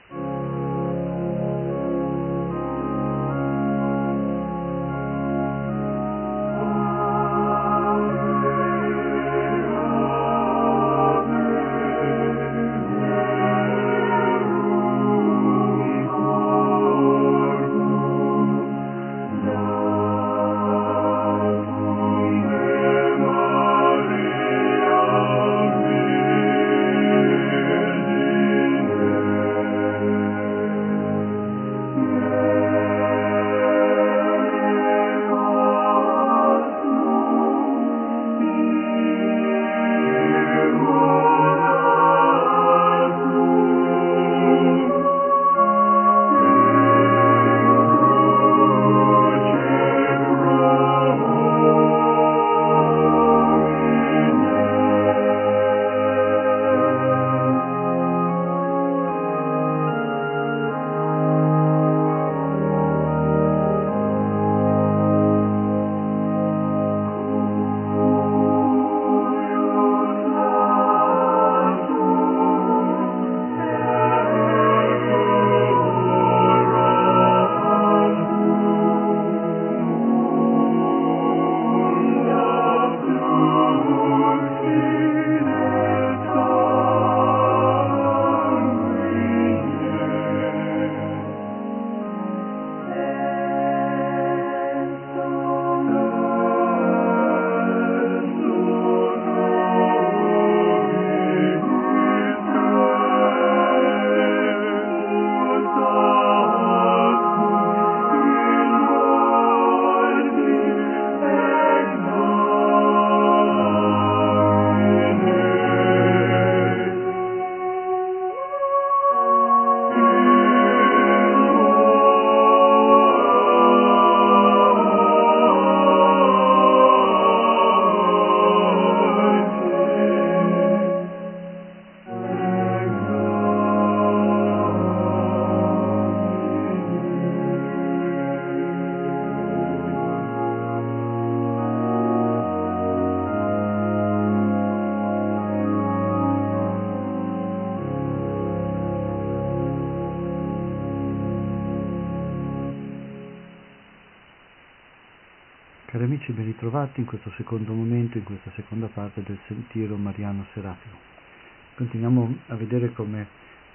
Cari amici, ben ritrovati in questo secondo momento, in questa seconda parte del Sentiero Mariano Serafico. Continuiamo a vedere come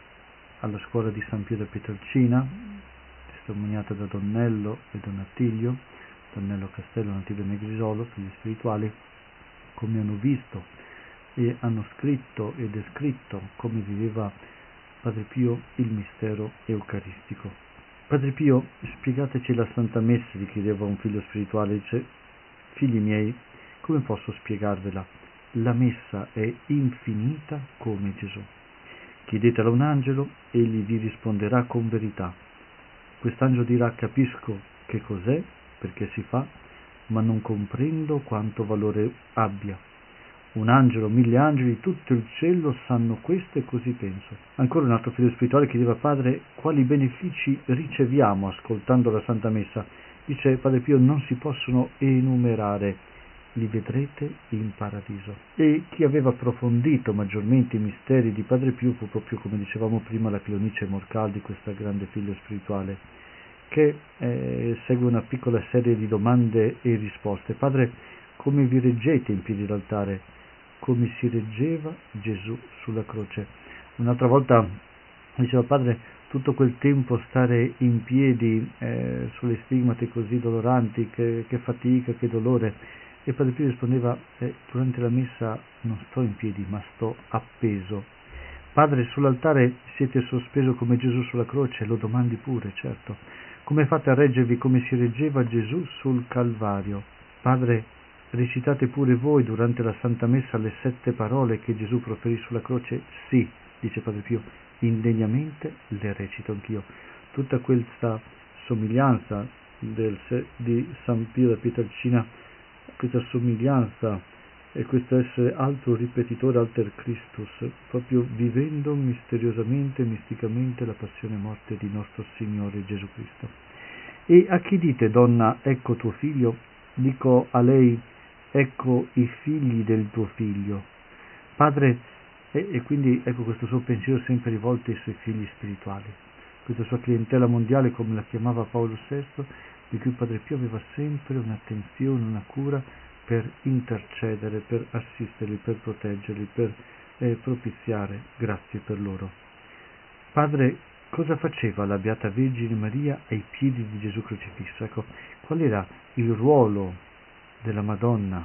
alla scuola di San Pio da Pietrelcina, testimoniata da Donnello e Donattilio, Donnello Castello, Donattilio Negrisolo, figli spirituali, come hanno visto e hanno scritto e descritto come viveva Padre Pio il mistero eucaristico. Padre Pio, spiegateci la Santa Messa, gli chiedeva un figlio spirituale, dice: figli miei, come posso spiegarvela? La Messa è infinita come Gesù. Chiedetela a un angelo, egli vi risponderà con verità. Quest'angelo dirà: capisco che cos'è, perché si fa, ma non comprendo quanto valore abbia. Un angelo, 1000 angeli, tutto il cielo sanno questo e così penso. Ancora un altro figlio spirituale chiedeva: padre, quali benefici riceviamo ascoltando la Santa Messa? Dice Padre Pio: non si possono enumerare, li vedrete in paradiso. E chi aveva approfondito maggiormente i misteri di Padre Pio fu proprio, come dicevamo prima, la Pionice Morcaldi, questa grande figlio spirituale, che segue una piccola serie di domande e risposte. Padre, come vi reggete in piedi d'altare, come si reggeva Gesù sulla croce. Un'altra volta diceva: Padre, tutto quel tempo stare in piedi sulle stigmate così doloranti, che fatica, che dolore. E Padre Pio rispondeva: durante la messa non sto in piedi, ma sto appeso. Padre, sull'altare siete sospeso come Gesù sulla croce? Lo domandi pure, certo. Come fate a reggervi come si reggeva Gesù sul Calvario? Padre, recitate pure voi durante la Santa Messa le 7 parole che Gesù proferì sulla croce? Sì, dice Padre Pio, indegnamente le recito anch'io. Tutta questa somiglianza di San Pio da Pietrelcina, questa somiglianza e questo essere altro ripetitore alter Christus, proprio vivendo misteriosamente, misticamente la passione e morte di nostro Signore Gesù Cristo. E a chi dite, donna, ecco tuo figlio? Dico a lei: ecco i figli del tuo figlio. Padre, e quindi ecco questo suo pensiero sempre rivolto ai suoi figli spirituali, questa sua clientela mondiale, come la chiamava Paolo VI, di cui Padre Pio aveva sempre un'attenzione, una cura per intercedere, per assisterli, per proteggerli, per propiziare grazie per loro. Padre, cosa faceva la Beata Vergine Maria ai piedi di Gesù crocifisso? Ecco, qual era il ruolo della Madonna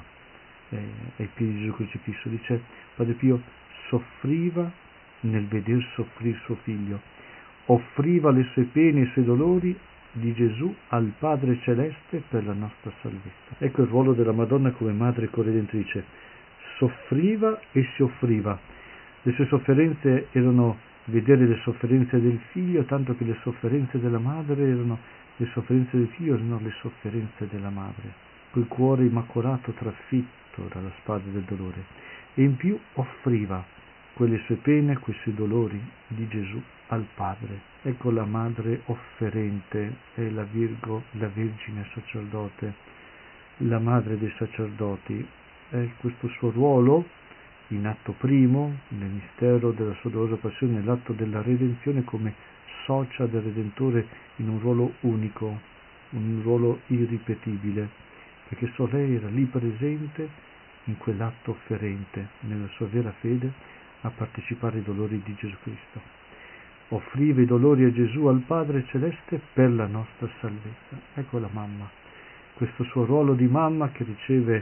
ai piedi di Gesù crocifisso? Dice Padre Pio: soffriva nel veder soffrire suo figlio, offriva le sue pene e i suoi dolori di Gesù al Padre Celeste per la nostra salvezza. Ecco il ruolo della Madonna come madre corredentrice: soffriva e si offriva. Le sue sofferenze erano vedere le sofferenze del figlio, tanto che le sofferenze della madre erano le sofferenze del figlio, erano le sofferenze della madre, quel cuore immacolato trafitto dalla spada del dolore. E in più offriva quelle sue pene, quei suoi dolori di Gesù al Padre. Ecco la madre offerente, è la Vergine sacerdote, la madre dei sacerdoti. È questo suo ruolo in atto primo, nel mistero della sua dolorosa passione, nell'atto della redenzione, come socia del Redentore, in un ruolo unico, un ruolo irripetibile, perché solo lei era lì presente in quell'atto offerente, nella sua vera fede, a partecipare ai dolori di Gesù Cristo. Offriva i dolori a Gesù, al Padre Celeste, per la nostra salvezza. Ecco la mamma, questo suo ruolo di mamma che riceve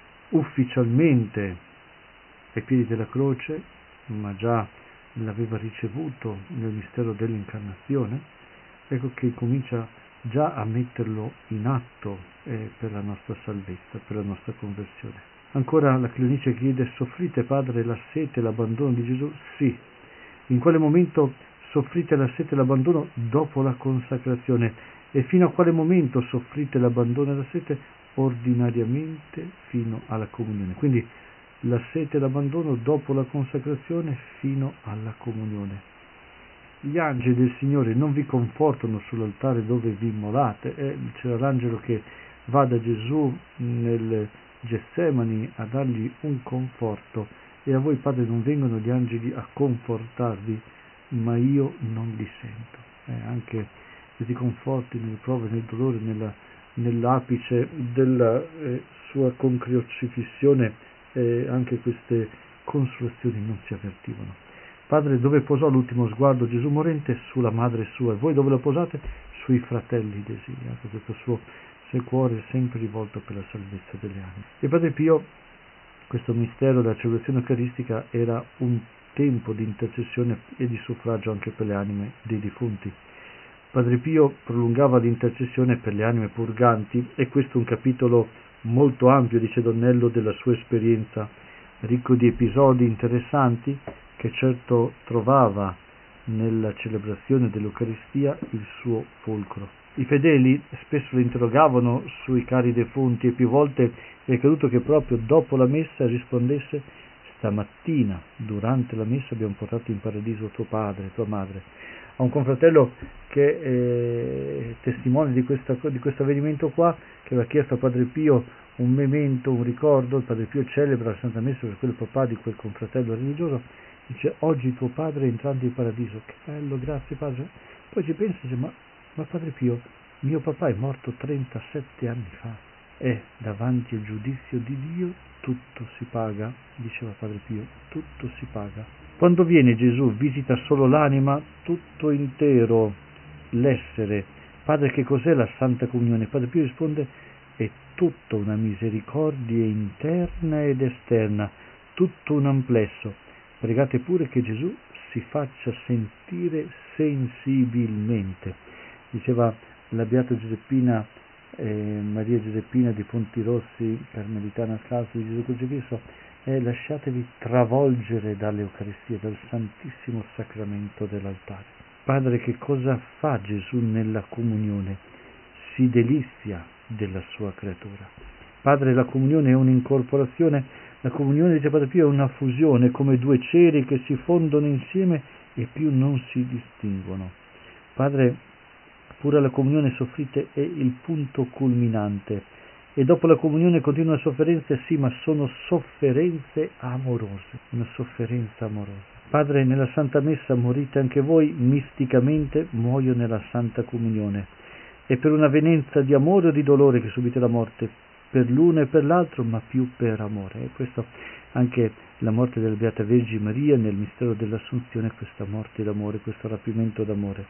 ufficialmente ai piedi della croce, ma già l'aveva ricevuto nel mistero dell'incarnazione. Ecco che comincia già a metterlo in atto per la nostra salvezza, per la nostra conversione. Ancora la Cleonice chiede: soffrite, Padre, la sete e l'abbandono di Gesù? Sì. In quale momento soffrite la sete e l'abbandono? Dopo la consacrazione. E fino a quale momento soffrite l'abbandono e la sete? Ordinariamente fino alla comunione. Quindi la sete e l'abbandono dopo la consacrazione fino alla comunione. Gli angeli del Signore non vi confortano sull'altare dove vi immolate. C'era l'angelo che va da Gesù nel Getsemani a dargli un conforto, e a voi, Padre, non vengono gli angeli a confortarvi, ma io non li sento. Anche questi conforti nelle prove, nel dolore, nell'apice della sua concrocifissione, anche queste consolazioni non si avvertivano. Padre, dove posò l'ultimo sguardo Gesù morente? Sulla madre sua. E voi dove lo posate? Sui fratelli desiderati. Questo suo cuore sempre rivolto per la salvezza delle anime. E Padre Pio, questo mistero della celebrazione eucaristica era un tempo di intercessione e di suffragio anche per le anime dei defunti. Padre Pio prolungava l'intercessione per le anime purganti, e questo è un capitolo molto ampio, dice Donnello, della sua esperienza, ricco di episodi interessanti, che certo trovava nella celebrazione dell'Eucaristia il suo fulcro. I fedeli spesso lo interrogavano sui cari defunti, e più volte è accaduto che proprio dopo la messa rispondesse: stamattina durante la messa abbiamo portato in paradiso tuo padre, tua madre. A un confratello che è testimone di questo avvenimento qua, che aveva chiesto a Padre Pio un memento, un ricordo. Il Padre Pio celebra la Santa Messa per quel papà di quel confratello religioso, dice: oggi tuo padre è entrato in paradiso. Che bello, grazie Padre. Poi ci pensa, dice: ma Padre Pio, mio papà è morto 37 anni fa. e davanti al giudizio di Dio tutto si paga, diceva Padre Pio, tutto si paga. Quando viene Gesù visita solo l'anima, tutto intero, l'essere. Padre, che cos'è la Santa Comunione? Padre Pio risponde: è tutta una misericordia interna ed esterna, tutto un amplesso. Pregate pure che Gesù si faccia sentire sensibilmente. Diceva la Beata Giuseppina, Maria Giuseppina di Pontirossi, carmelitana scalza di Gesù Crocifisso: lasciatevi travolgere dall'Eucaristia, dal Santissimo Sacramento dell'altare. Padre, che cosa fa Gesù nella comunione? Si delizia della sua creatura. Padre, la comunione è un'incorporazione, la comunione, dice Padre Pio, è una fusione, come due ceri che si fondono insieme e più non si distinguono. Padre, pure la comunione soffrite è il punto culminante, e dopo la comunione continuano sofferenze, sì, ma sono sofferenze amorose, una sofferenza amorosa. Padre, nella Santa Messa morite anche voi, misticamente muoio nella Santa Comunione. È per un'avvenenza di amore o di dolore che subite la morte, per l'uno e per l'altro, ma più per amore. E questo anche la morte della Beata Vergine Maria nel mistero dell'Assunzione, questa morte d'amore, questo rapimento d'amore.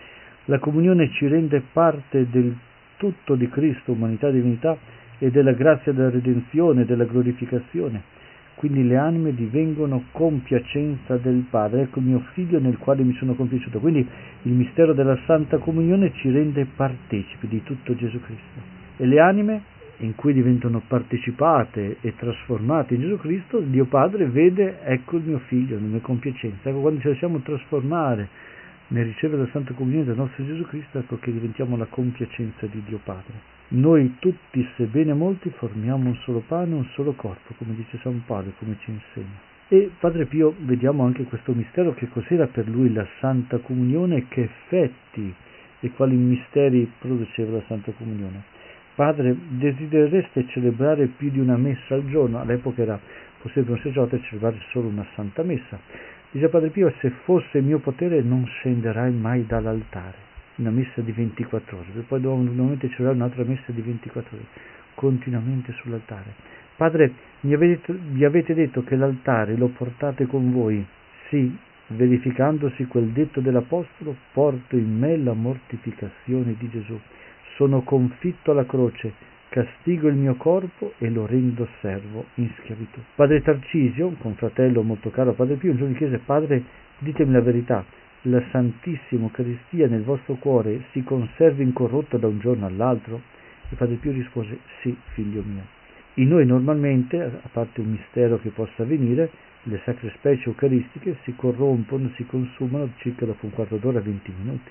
La comunione ci rende parte del tutto di Cristo, umanità e divinità, e della grazia della redenzione, della glorificazione. Quindi le anime divengono compiacenza del Padre. Ecco il mio Figlio nel quale mi sono compiaciuto. Quindi il mistero della Santa Comunione ci rende partecipi di tutto Gesù Cristo. E le anime in cui diventano partecipate e trasformate in Gesù Cristo, Dio Padre vede: ecco il mio Figlio, la mia compiacenza. Ecco, quando ci lasciamo trasformare nel ricevere la Santa Comunione del nostro Gesù Cristo, ecco che diventiamo la compiacenza di Dio Padre. Noi tutti, sebbene molti, formiamo un solo pane, un solo corpo, come dice San Paolo, come ci insegna. E Padre Pio, vediamo anche questo mistero, che cos'era per lui la Santa Comunione, che effetti e quali misteri produceva la Santa Comunione. Padre, desiderereste celebrare più di una messa al giorno? All'epoca era possibile per un sacerdote celebrare solo una Santa Messa. Dice Padre Pio: se fosse mio potere non scenderai mai dall'altare. Una messa di 24 ore, poi dobbiamo nuovamente celebrare un'altra messa di 24 ore, continuamente sull'altare. Padre, vi avete detto che l'altare lo portate con voi. Sì, verificandosi quel detto dell'Apostolo: porto in me la mortificazione di Gesù. Sono confitto alla croce, castigo il mio corpo e lo rendo servo in schiavitù. Padre Tarcisio, un confratello molto caro a Padre Pio, un giorno gli chiese: Padre, ditemi la verità, la Santissima Eucaristia nel vostro cuore si conserva incorrotta da un giorno all'altro? E Padre Pio rispose: sì, figlio mio. In noi normalmente, a parte un mistero che possa avvenire, le sacre specie eucaristiche si corrompono, si consumano circa dopo un quarto d'ora, 20 minuti.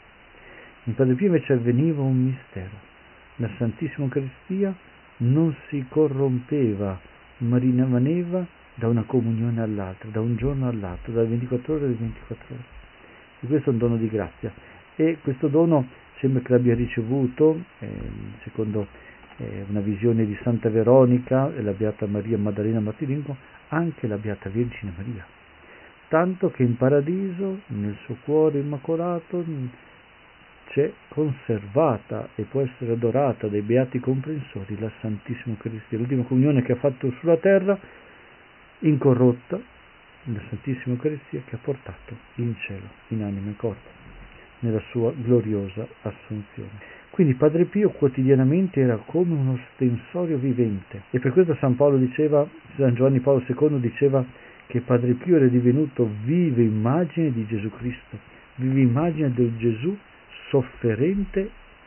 In Padre Pio invece avveniva un mistero. La Santissima Eucaristia non si corrompeva, ma rimaneva da una comunione all'altra, da un giorno all'altro, dalle 24 ore alle 24 ore. E questo è un dono di grazia. E questo dono sembra che l'abbia ricevuto, secondo una visione di Santa Veronica e la Beata Maria Maddalena Martiringo, anche la Beata Vergine Maria. Tanto che in paradiso, nel suo cuore immacolato, c'è conservata e può essere adorata dai beati comprensori la Santissima Eucaristia, l'ultima comunione che ha fatto sulla terra, incorrotta, la Santissima Eucaristia che ha portato in cielo, in anima e corpo, nella sua gloriosa assunzione. Quindi Padre Pio quotidianamente era come uno stensorio vivente, e per questo San Giovanni Paolo II diceva che Padre Pio era divenuto viva immagine di Gesù Cristo, viva immagine del Gesù sofferente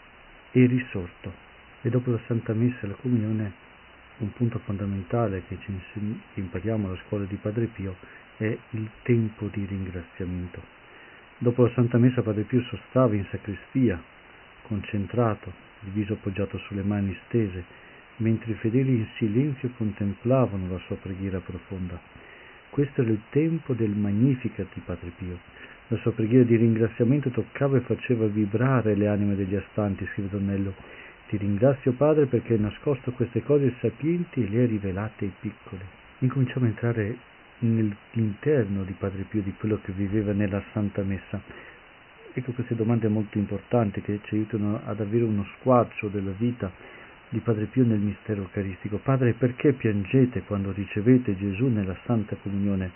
e risorto. E dopo la Santa Messa e la Comunione, un punto fondamentale che impariamo alla scuola di Padre Pio è il tempo di ringraziamento. Dopo la Santa Messa Padre Pio sostava in sacrestia, concentrato, il viso appoggiato sulle mani stese, mentre i fedeli in silenzio contemplavano la sua preghiera profonda. Questo era il tempo del Magnificat di Padre Pio. La sua preghiera di ringraziamento toccava e faceva vibrare le anime degli astanti, scrive Donnello. Ti ringrazio, Padre, perché hai nascosto queste cose sapienti e le hai rivelate ai piccoli. Incominciamo a entrare nell'interno di Padre Pio, di quello che viveva nella Santa Messa. Ecco queste domande molto importanti che ci aiutano ad avere uno squarcio della vita di Padre Pio nel mistero eucaristico. Padre, perché piangete quando ricevete Gesù nella Santa Comunione?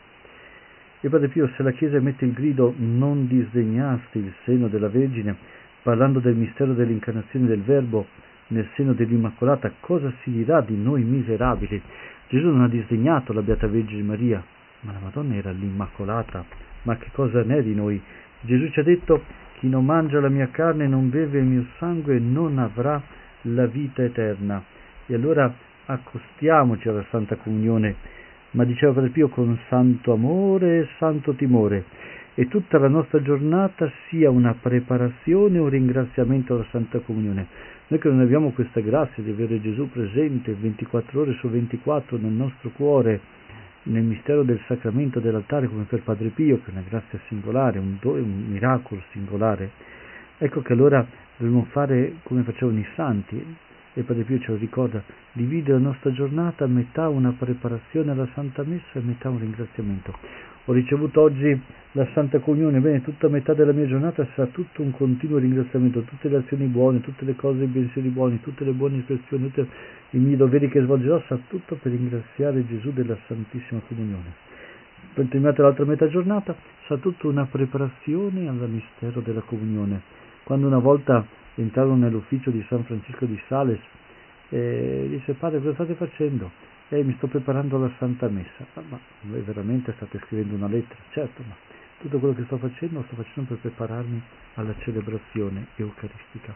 E Padre Pio, se la Chiesa emette il grido non disdegnasti il seno della Vergine, parlando del mistero dell'incarnazione del Verbo nel seno dell'Immacolata, cosa si dirà di noi miserabili? Gesù non ha disdegnato la Beata Vergine Maria, ma la Madonna era l'Immacolata. Ma che cosa ne è di noi? Gesù ci ha detto: chi non mangia la mia carne e non beve il mio sangue non avrà la vita eterna. E allora accostiamoci alla Santa Comunione, ma diceva Padre Pio, con santo amore e santo timore, e tutta la nostra giornata sia una preparazione e un ringraziamento alla Santa Comunione. Noi che non abbiamo questa grazia di avere Gesù presente 24 ore su 24 nel nostro cuore, nel mistero del sacramento dell'altare, come per Padre Pio, che è una grazia singolare, un miracolo singolare, ecco che allora dobbiamo fare come facevano i santi, e Padre Pio ce lo ricorda, dividere la nostra giornata a metà una preparazione alla Santa Messa e metà un ringraziamento. Ho ricevuto oggi la Santa Comunione, bene, tutta metà della mia giornata sarà tutto un continuo ringraziamento, tutte le azioni buone, tutte le cose, i pensieri buoni, tutte le buone espressioni, tutti i miei doveri che svolgerò, sarà tutto per ringraziare Gesù della Santissima Comunione. Per terminare l'altra metà giornata, sarà tutta una preparazione al mistero della Comunione. Quando una volta entrarono nell'ufficio di San Francisco di Sales, disse: padre, cosa state facendo? Mi sto preparando alla Santa Messa. Ma voi veramente state scrivendo una lettera? Certo, ma tutto quello che sto facendo lo sto facendo per prepararmi alla celebrazione eucaristica.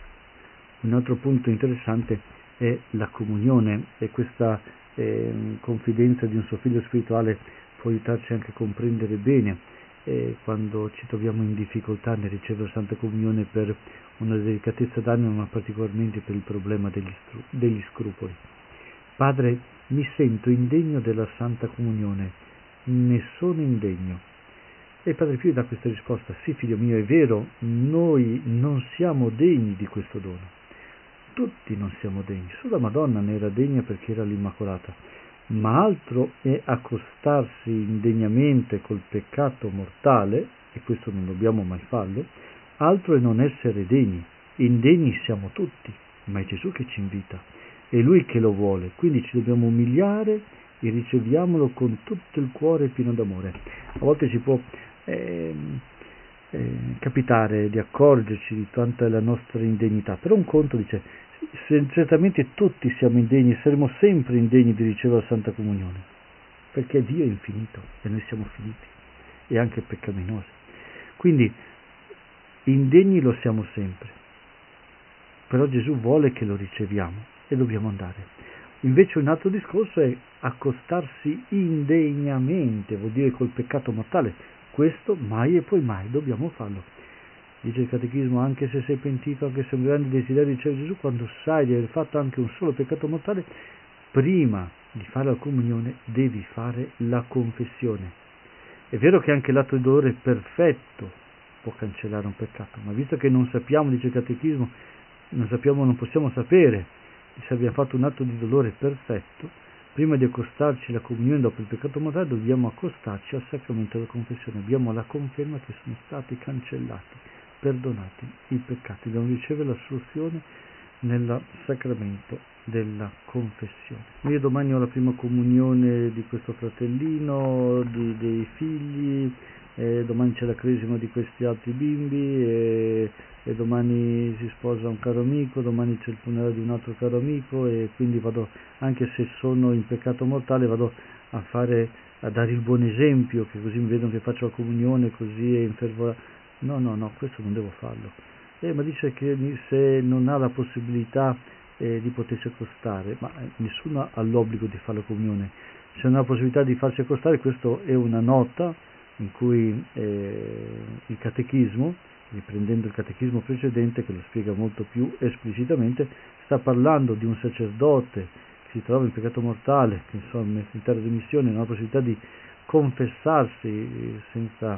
Un altro punto interessante è la comunione, e questa confidenza di un suo figlio spirituale può aiutarci anche a comprendere bene quando ci troviamo in difficoltà nel ricevere la Santa Comunione per una delicatezza d'animo, ma particolarmente per il problema degli scrupoli. Padre, mi sento indegno della Santa Comunione, ne sono indegno. E Padre Pio dà questa risposta: sì, figlio mio, è vero, noi non siamo degni di questo dono. Tutti non siamo degni, solo la Madonna ne era degna perché era l'Immacolata. Ma altro è accostarsi indegnamente col peccato mortale, e questo non dobbiamo mai farlo, altro è non essere degni. Indegni siamo tutti, ma è Gesù che ci invita, è Lui che lo vuole, quindi ci dobbiamo umiliare e riceviamolo con tutto il cuore pieno d'amore. A volte ci può capitare di accorgerci di tanta la nostra indegnità, però un conto dice: certamente tutti siamo indegni, saremo sempre indegni di ricevere la Santa Comunione, perché Dio è infinito e noi siamo finiti e anche peccaminosi, quindi indegni lo siamo sempre, però Gesù vuole che lo riceviamo e dobbiamo andare. Invece un altro discorso è accostarsi indegnamente, vuol dire col peccato mortale. Questo mai e poi mai dobbiamo farlo. Dice il Catechismo: anche se sei pentito, anche se hai un grande desiderio di ricevere Gesù, quando sai di aver fatto anche un solo peccato mortale, prima di fare la comunione devi fare la confessione. È vero che anche l'atto di dolore perfetto può cancellare un peccato, ma visto che non sappiamo, dice il Catechismo, non possiamo sapere se abbiamo fatto un atto di dolore perfetto, prima di accostarci alla comunione dopo il peccato mortale dobbiamo accostarci al sacramento della confessione. Abbiamo la conferma che sono stati cancellati, perdonati i peccati, dobbiamo ricevere l'assoluzione nel sacramento della confessione. Io domani ho la prima comunione di questo fratellino, dei figli, domani c'è la cresima di questi altri bimbi, e domani si sposa un caro amico, domani c'è il funerale di un altro caro amico, e quindi vado, anche se sono in peccato mortale, vado a dare il buon esempio, che così mi vedono che faccio la comunione, così è infervorato. No, questo non devo farlo. Ma dice che se non ha la possibilità di potersi accostare, ma nessuno ha l'obbligo di fare la comunione. Se non ha la possibilità di farsi accostare, questo è una nota in cui il Catechismo, riprendendo il Catechismo precedente che lo spiega molto più esplicitamente, sta parlando di un sacerdote che si trova in peccato mortale, che insomma in terra di missione, non ha la possibilità di confessarsi senza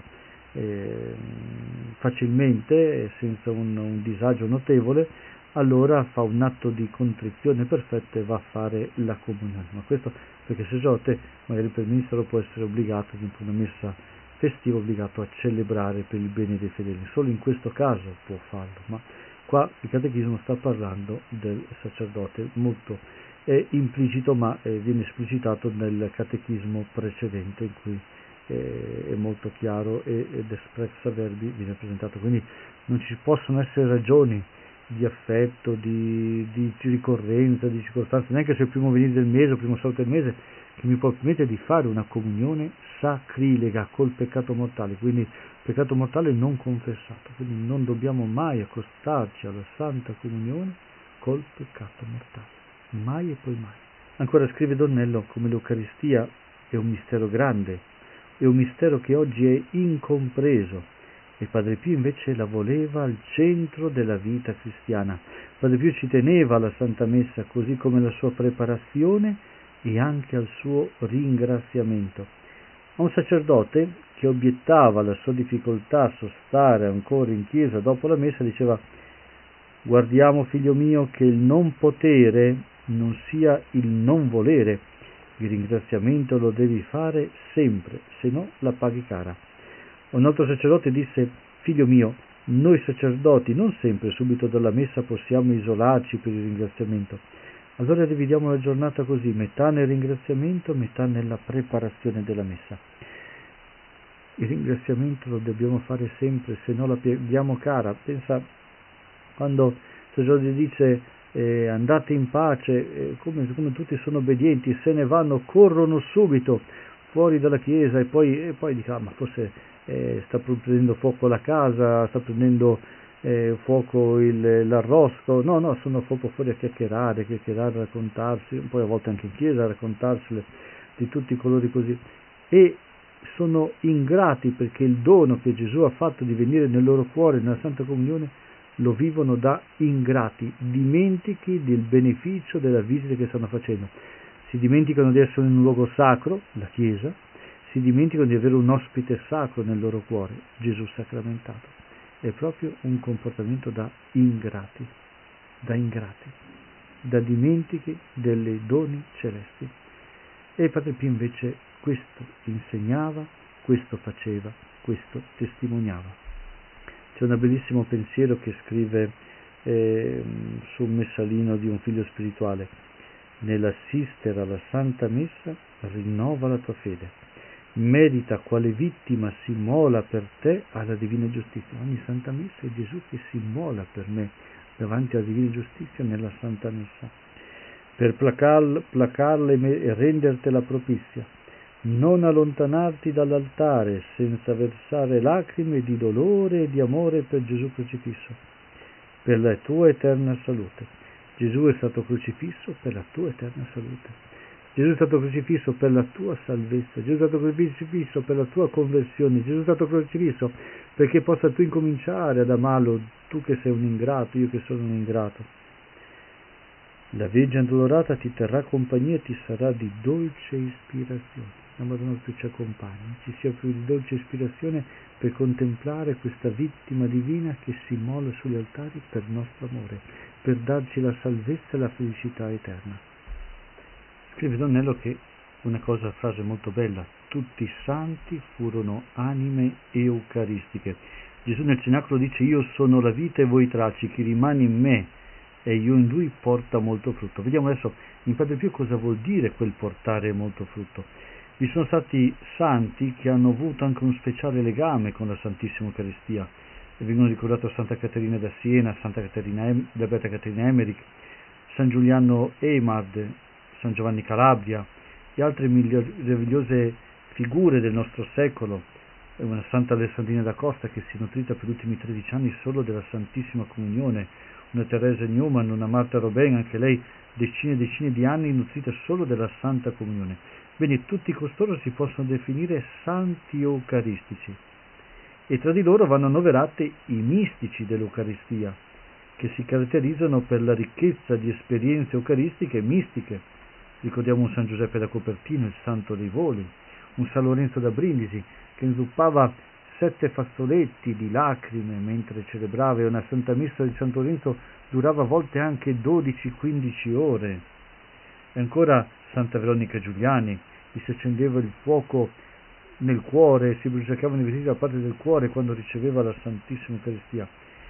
facilmente, senza un disagio notevole, allora fa un atto di contrizione perfetta e va a fare la comunione. Ma questo perché il sacerdote magari per il ministero può essere obbligato, dentro una messa festiva, obbligato a celebrare per il bene dei fedeli, solo in questo caso può farlo, ma Qua il catechismo sta parlando del sacerdote, molto è implicito, ma viene esplicitato nel catechismo precedente, in cui è molto chiaro ed espressa verbi viene presentato. Quindi non ci possono essere ragioni di affetto, di ricorrenza, di circostanza, neanche se il primo venire del mese o il primo sabato del mese, che mi può permettere di fare una comunione sacrilega col peccato mortale, quindi peccato mortale non confessato. Quindi non dobbiamo mai accostarci alla Santa Comunione col peccato mortale, mai e poi mai. Ancora scrive Donnello come l'Eucaristia è un mistero grande, è un mistero che oggi è incompreso, e Padre Pio invece la voleva al centro della vita cristiana. Padre Pio ci teneva alla Santa Messa, così come alla sua preparazione e anche al suo ringraziamento. A un sacerdote che obiettava la sua difficoltà a sostare ancora in chiesa dopo la messa diceva: guardiamo, figlio mio, che il non potere non sia il non volere, il ringraziamento lo devi fare sempre, se no la paghi cara. Un altro sacerdote disse: figlio mio, noi sacerdoti non sempre subito dalla messa possiamo isolarci per il ringraziamento. Allora dividiamo la giornata così: metà nel ringraziamento, metà nella preparazione della messa. Il ringraziamento lo dobbiamo fare sempre, se no la paghiamo cara. Pensa quando il sacerdote dice andate in pace, come tutti sono obbedienti, se ne vanno, corrono subito fuori dalla chiesa e poi dica: ma forse sta prendendo fuoco la casa, sta prendendo fuoco l'arrosto. No, sono proprio fuori a chiacchierare, raccontarsi, poi a volte anche in chiesa a raccontarsele di tutti i colori così, e sono ingrati perché il dono che Gesù ha fatto di venire nel loro cuore nella Santa Comunione lo vivono da ingrati, dimentichi del beneficio della visita che stanno facendo, si dimenticano di essere in un luogo sacro, la Chiesa, si dimenticano di avere un ospite sacro nel loro cuore, Gesù sacramentato. È proprio un comportamento da ingrati, da dimentichi dei doni celesti. E Padre Pio invece questo insegnava, questo faceva, questo testimoniava. C'è un bellissimo pensiero che scrive su un messalino di un figlio spirituale: nell'assistere alla Santa Messa rinnova la tua fede, merita quale vittima si immola per te alla Divina Giustizia. Ogni Santa Messa è Gesù che si immola per me davanti alla Divina Giustizia nella Santa Messa, per placarle e rendertela propizia, non allontanarti dall'altare senza versare lacrime di dolore e di amore per Gesù crocifisso, per la tua eterna salute. Gesù è stato crocifisso per la tua eterna salute. Gesù è stato crocifisso per la tua salvezza. Gesù è stato crocifisso per la tua conversione. Gesù è stato crocifisso perché possa tu incominciare ad amarlo, tu che sei un ingrato, io che sono un ingrato. La Vergine Addolorata ti terrà compagnia e ti sarà di dolce ispirazione. La Madonna che ci accompagni, ci sia più di dolce ispirazione per contemplare questa vittima divina che si immola sugli altari per nostro amore, per darci la salvezza e la felicità eterna. Scrive Donnello che una frase molto bella: tutti i santi furono anime eucaristiche. Gesù nel cenacolo dice: io sono la vita e voi tralci, chi rimane in me e io in lui porta molto frutto. Vediamo adesso in Padre Pio cosa vuol dire quel portare molto frutto. Vi sono stati santi che hanno avuto anche un speciale legame con la Santissima Eucaristia, e vengono ricordati Santa Caterina da Siena, la Beata Caterina Emmerich, San Giuliano Eimard, San Giovanni Calabria e altre meravigliose figure del nostro secolo, una Santa Alessandrina da Costa che si è nutrita per gli ultimi 13 anni solo della Santissima Comunione, una Teresa Newman, una Marta Robin, anche lei decine e decine di anni nutrita solo della Santa Comunione. Bene, tutti costoro si possono definire santi eucaristici, e tra di loro vanno annoverati i mistici dell'Eucaristia, che si caratterizzano per la ricchezza di esperienze eucaristiche mistiche. Ricordiamo un San Giuseppe da Copertino, il santo dei voli, un San Lorenzo da Brindisi, che inzuppava 7 fazzoletti di lacrime mentre celebrava, e una Santa Messa di San Lorenzo durava a volte anche 12-15 ore. E ancora Santa Veronica Giuliani, gli si accendeva il fuoco nel cuore, si bruciacavano i vestiti da parte del cuore quando riceveva la Santissima Eucaristia.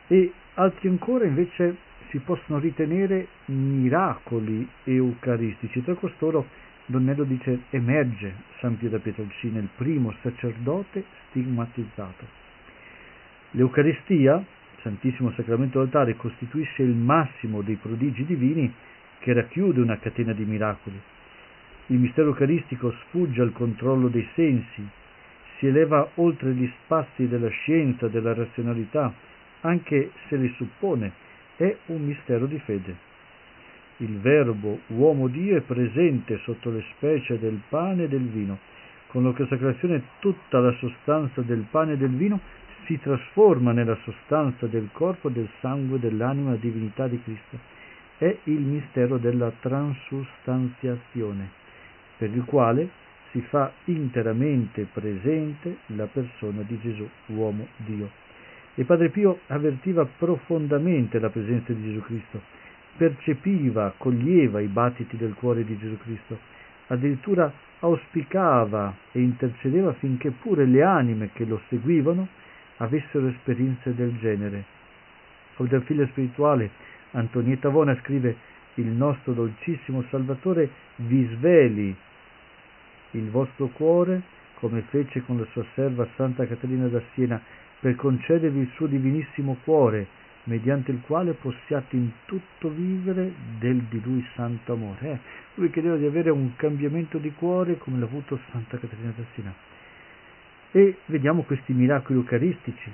e altri ancora invece si possono ritenere miracoli eucaristici. Tra costoro Don Nello dice: emerge San Pio da Pietrelcina, il primo sacerdote stigmatizzato. L'Eucaristia, Santissimo Sacramento d'altare, costituisce il massimo dei prodigi divini che racchiude una catena di miracoli. Il mistero eucaristico sfugge al controllo dei sensi, si eleva oltre gli spazi della scienza, della razionalità, anche se li suppone, è un mistero di fede. Il Verbo, uomo Dio, è presente sotto le specie del pane e del vino. Con l'ocrosacrazione tutta la sostanza del pane e del vino si trasforma nella sostanza del corpo, del sangue, dell'anima e divinità di Cristo. È il mistero della transustanziazione, per il quale si fa interamente presente la persona di Gesù, uomo Dio. E Padre Pio avvertiva profondamente la presenza di Gesù Cristo, percepiva, coglieva i battiti del cuore di Gesù Cristo, addirittura auspicava e intercedeva affinché pure le anime che lo seguivano avessero esperienze del genere. La figlia spirituale Antonietta Vona scrive: il nostro dolcissimo Salvatore vi sveli il vostro cuore, come fece con la sua serva Santa Caterina da Siena, per concedervi il suo divinissimo cuore, mediante il quale possiate in tutto vivere del di lui santo amore. Lui chiedeva di avere un cambiamento di cuore come l'ha avuto Santa Caterina da Siena. E vediamo questi miracoli eucaristici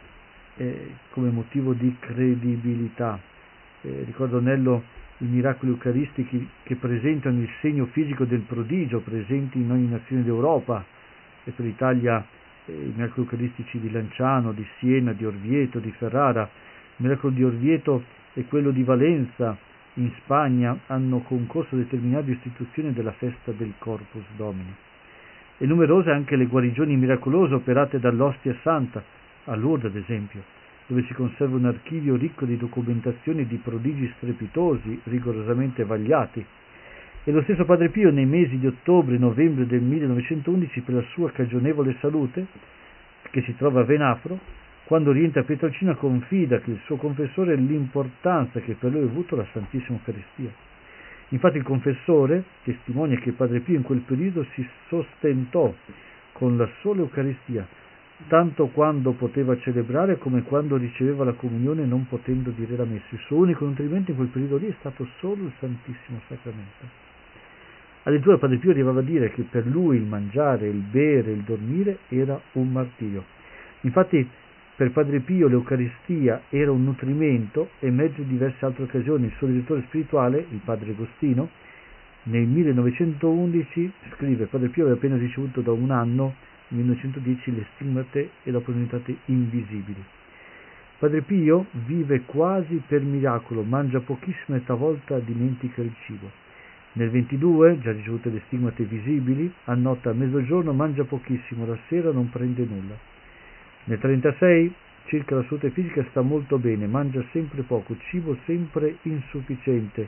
come motivo di credibilità. Ricordo Nello i miracoli eucaristici che presentano il segno fisico del prodigio presenti in ogni nazione d'Europa, e per l'Italia i miracoli eucaristici di Lanciano, di Siena, di Orvieto, di Ferrara. Il miracolo di Orvieto e quello di Valenza in Spagna hanno concorso a determinare l'istituzione della festa del Corpus Domini. E numerose anche le guarigioni miracolose operate dall'Ostia Santa, a Lourdes ad esempio, dove si conserva un archivio ricco di documentazioni di prodigi strepitosi, rigorosamente vagliati. E lo stesso Padre Pio, nei mesi di ottobre e novembre del 1911, per la sua cagionevole salute, che si trova a Venafro, quando rientra a Pietrelcina, confida che il suo confessore l'importanza che per lui ha avuto la Santissima Eucaristia. Infatti il confessore testimonia che Padre Pio in quel periodo si sostentò con la sola Eucaristia, tanto quando poteva celebrare come quando riceveva la comunione non potendo dire la messa. Il suo unico nutrimento in quel periodo lì è stato solo il Santissimo Sacramento. Addirittura Padre Pio arrivava a dire che per lui il mangiare, il bere, il dormire era un martirio. Infatti per Padre Pio l'Eucaristia era un nutrimento, e in mezzo a diverse altre occasioni il suo direttore spirituale, il Padre Agostino, nel 1911 scrive: Padre Pio aveva appena ricevuto da un anno, nel 1910, le stigmate e dopo diventate invisibili. Padre Pio vive quasi per miracolo, mangia pochissimo e talvolta dimentica il cibo. Nel 22, già ricevute le stigmate visibili, annota: a mezzogiorno mangia pochissimo, la sera non prende nulla. Nel 36, circa la salute fisica, sta molto bene, mangia sempre poco, cibo sempre insufficiente,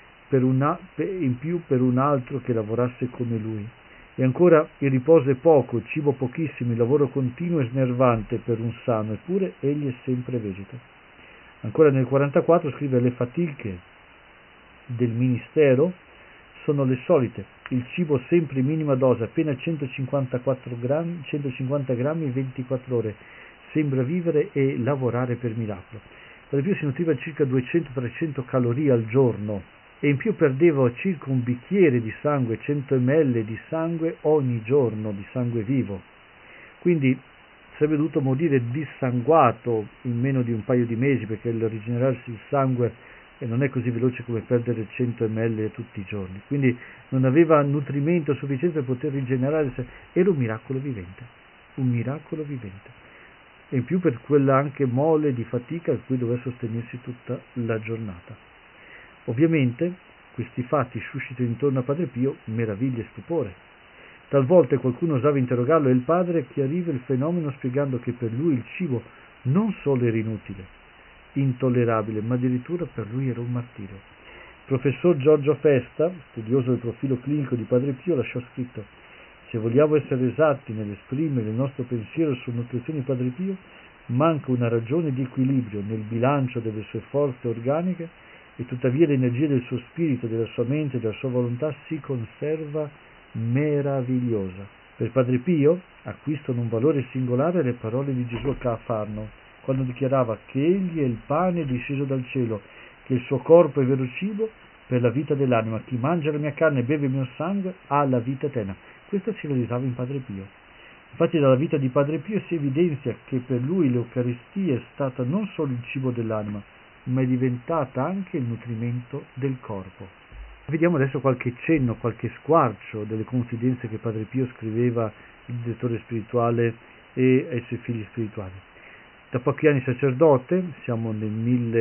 in più per un altro che lavorasse come lui. E ancora il riposo è poco, cibo pochissimo, il lavoro continuo e snervante per un sano, eppure egli è sempre vegeto. Ancora nel 44 scrive: le fatiche del ministero sono le solite, il cibo sempre in minima dose, appena 150 grammi in 24 ore, sembra vivere e lavorare per miracolo. Padre Pio si nutriva circa 200-300 calorie al giorno, e in più perdeva circa un bicchiere di sangue, 100 ml di sangue ogni giorno, di sangue vivo. Quindi sarebbe dovuto morire dissanguato in meno di un paio di mesi, perché il rigenerarsi il sangue non è così veloce come perdere 100 ml tutti i giorni. Quindi non aveva nutrimento sufficiente per poter rigenerare. Era un miracolo vivente, un miracolo vivente. E in più per quella anche mole di fatica a cui doveva sostenersi tutta la giornata. Ovviamente questi fatti suscitano intorno a Padre Pio meraviglia e stupore. Talvolta qualcuno osava interrogarlo e il padre chiariva il fenomeno spiegando che per lui il cibo non solo era inutile, intollerabile, ma addirittura per lui era un martirio. Il professor Giorgio Festa, studioso del profilo clinico di Padre Pio, lasciò scritto: se vogliamo essere esatti nell'esprimere il nostro pensiero sulla nutrizione di Padre Pio, manca una ragione di equilibrio nel bilancio delle sue forze organiche e tuttavia l'energia del suo spirito, della sua mente e della sua volontà si conserva meravigliosa. Per Padre Pio acquistano un valore singolare le parole di Gesù a Cafarno, quando dichiarava che egli è il pane disceso dal cielo, che il suo corpo è vero cibo per la vita dell'anima. Chi mangia la mia carne e beve il mio sangue ha la vita eterna. Questo si realizzava in Padre Pio. Infatti dalla vita di Padre Pio si evidenzia che per lui l'Eucaristia è stata non solo il cibo dell'anima, ma è diventata anche il nutrimento del corpo. Vediamo adesso qualche cenno, qualche squarcio delle confidenze che Padre Pio scriveva al direttore spirituale e ai suoi figli spirituali. Da pochi anni sacerdote, siamo nel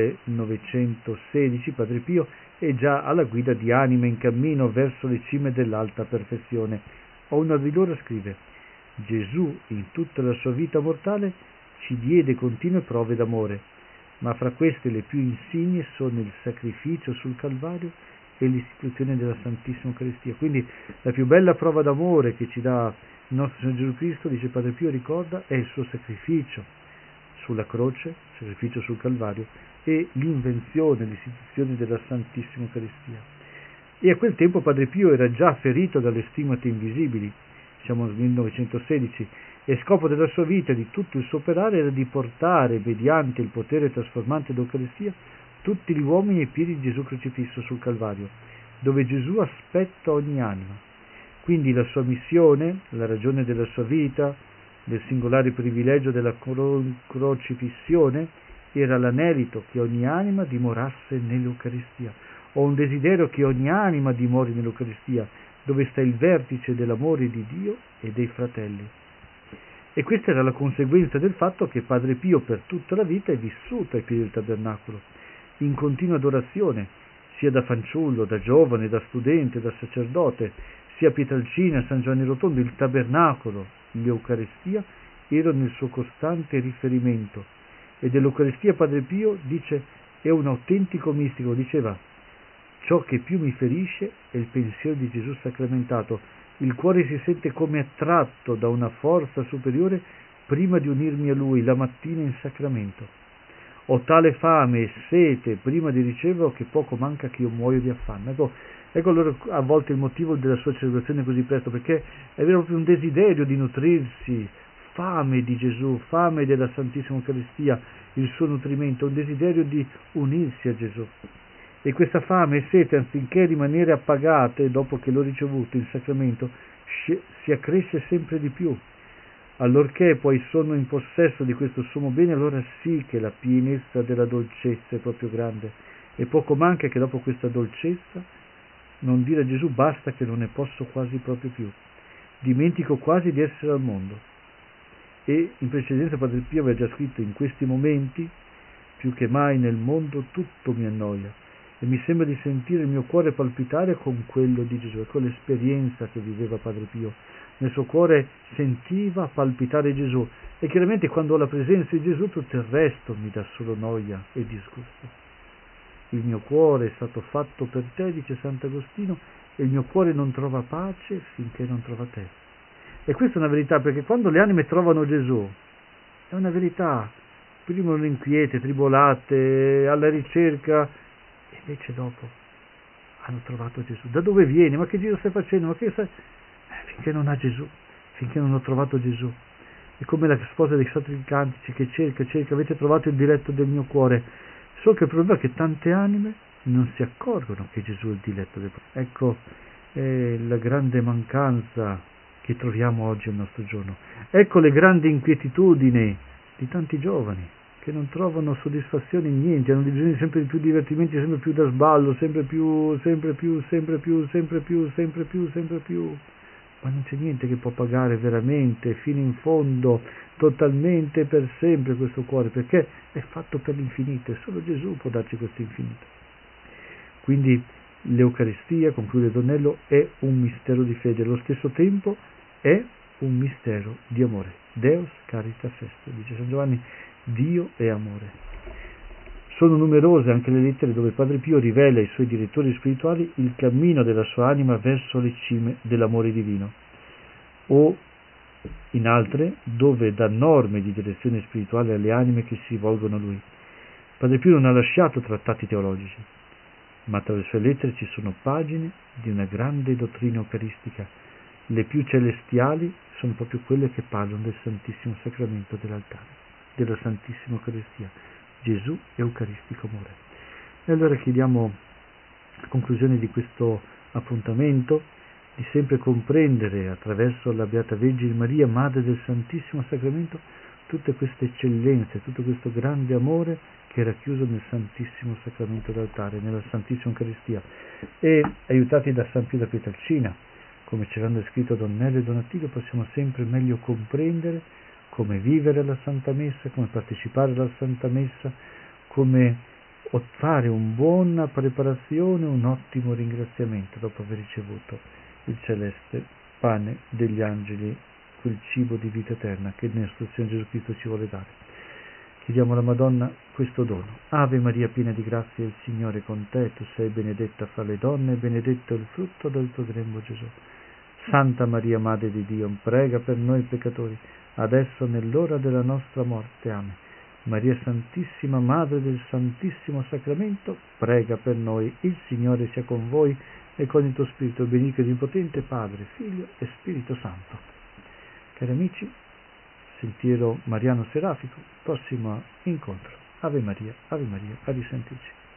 1916, Padre Pio è già alla guida di anime in cammino verso le cime dell'alta perfezione. A una di loro scrive: Gesù in tutta la sua vita mortale ci diede continue prove d'amore, ma fra queste le più insigne sono il sacrificio sul Calvario e l'istituzione della Santissima Eucaristia. Quindi la più bella prova d'amore che ci dà il nostro Signore Gesù Cristo, dice Padre Pio, ricorda, è il suo sacrificio sulla croce, sacrificio sul Calvario, e l'invenzione, l'istituzione della Santissima Eucaristia. E a quel tempo Padre Pio era già ferito dalle stigmate invisibili, siamo nel 1916, e scopo della sua vita e di tutto il suo operare era di portare, mediante il potere trasformante dell'Eucaristia, tutti gli uomini ai piedi di Gesù crocifisso sul Calvario, dove Gesù aspetta ogni anima. Quindi la sua missione, la ragione della sua vita, del singolare privilegio della crocifissione, era l'anelito che ogni anima dimorasse nell'Eucaristia, o un desiderio che ogni anima dimori nell'Eucaristia, dove sta il vertice dell'amore di Dio e dei fratelli. E questa era la conseguenza del fatto che Padre Pio per tutta la vita è vissuto ai piedi del tabernacolo, in continua adorazione, sia da fanciullo, da giovane, da studente, da sacerdote, sia a Pietrelcina, a San Giovanni Rotondo. Il tabernacolo, l'Eucaristia, erano il suo costante riferimento. E dell'Eucaristia Padre Pio dice: è un autentico mistico, diceva: ciò che più mi ferisce è il pensiero di Gesù sacramentato. Il cuore si sente come attratto da una forza superiore prima di unirmi a Lui la mattina in sacramento. Ho tale fame e sete prima di riceverlo che poco manca che io muoio di affanno. Ecco allora a volte il motivo della sua celebrazione così presto, perché è vero proprio un desiderio di nutrirsi, fame di Gesù, fame della Santissima Eucaristia, il suo nutrimento, un desiderio di unirsi a Gesù. E questa fame e sete, anziché rimanere appagate dopo che l'ho ricevuto in sacramento, si accresce sempre di più. Allorché poi sono in possesso di questo sommo bene, allora sì che la pienezza della dolcezza è proprio grande, e poco manca che dopo questa dolcezza non dire a Gesù basta, che non ne posso quasi proprio più, dimentico quasi di essere al mondo. E in precedenza Padre Pio aveva già scritto: in questi momenti più che mai nel mondo tutto mi annoia e mi sembra di sentire il mio cuore palpitare con quello di Gesù. Ecco l'esperienza che viveva Padre Pio. Nel suo cuore sentiva palpitare Gesù, e chiaramente quando ho la presenza di Gesù tutto il resto mi dà solo noia e disgusto. Il mio cuore è stato fatto per te, dice Sant'Agostino, e il mio cuore non trova pace finché non trova te. E questa è una verità, perché quando le anime trovano Gesù, è una verità, prima erano inquiete, tribolate, alla ricerca, e invece dopo hanno trovato Gesù. Da dove vieni? Ma che giro stai facendo? Ma che stai... finché non ha Gesù, finché non ho trovato Gesù. È come la sposa dei Sacri Cantici che cerca, avete trovato il diletto del mio cuore. Solo che il problema è che tante anime non si accorgono che Gesù è il diletto del cuore. Ecco la grande mancanza che troviamo oggi al nostro giorno. Ecco le grandi inquietudini di tanti giovani che non trovano soddisfazione in niente, hanno bisogno di sempre di più divertimenti, sempre più da sballo, sempre più, ma non c'è niente che può pagare veramente, fino in fondo, totalmente, per sempre questo cuore, perché è fatto per l'infinito e solo Gesù può darci questo infinito. Quindi l'Eucaristia, conclude Donello, è un mistero di fede, allo stesso tempo è un mistero di amore. Deus caritas est, dice San Giovanni, Dio è amore. Sono numerose anche le lettere dove Padre Pio rivela ai suoi direttori spirituali il cammino della sua anima verso le cime dell'amore divino. O in altre dove dà norme di direzione spirituale alle anime che si rivolgono a lui. Padre Pio non ha lasciato trattati teologici, ma tra le sue lettere ci sono pagine di una grande dottrina eucaristica. Le più celestiali sono proprio quelle che parlano del Santissimo Sacramento dell'altare, della Santissima Eucaristia, Gesù Eucaristico Amore. E allora chiediamo, a conclusione di questo appuntamento, di sempre comprendere attraverso la Beata Vergine Maria, Madre del Santissimo Sacramento, tutte queste eccellenze, tutto questo grande amore che è racchiuso nel Santissimo Sacramento d'altare, nella Santissima Eucaristia, e aiutati da San Pio da Pietrelcina, come ce l'hanno descritto Donnello e Donatello, possiamo sempre meglio comprendere come vivere la Santa Messa, come partecipare alla Santa Messa, come fare una buona preparazione, un ottimo ringraziamento dopo aver ricevuto il celeste pane degli angeli, quel cibo di vita eterna che il nostro Signore Gesù Cristo ci vuole dare. Chiediamo alla Madonna questo dono. Ave Maria, piena di grazia, il Signore è con te, tu sei benedetta fra le donne e benedetto il frutto del tuo grembo Gesù. Santa Maria, Madre di Dio, prega per noi peccatori, adesso nell'ora della nostra morte. Amen. Maria Santissima, Madre del Santissimo Sacramento, prega per noi. Il Signore sia con voi e con il tuo Spirito, benedica l'Onnipotente Padre, Figlio e Spirito Santo. Cari amici, Sentiero Mariano Serafico, prossimo incontro. Ave Maria, a risentirci.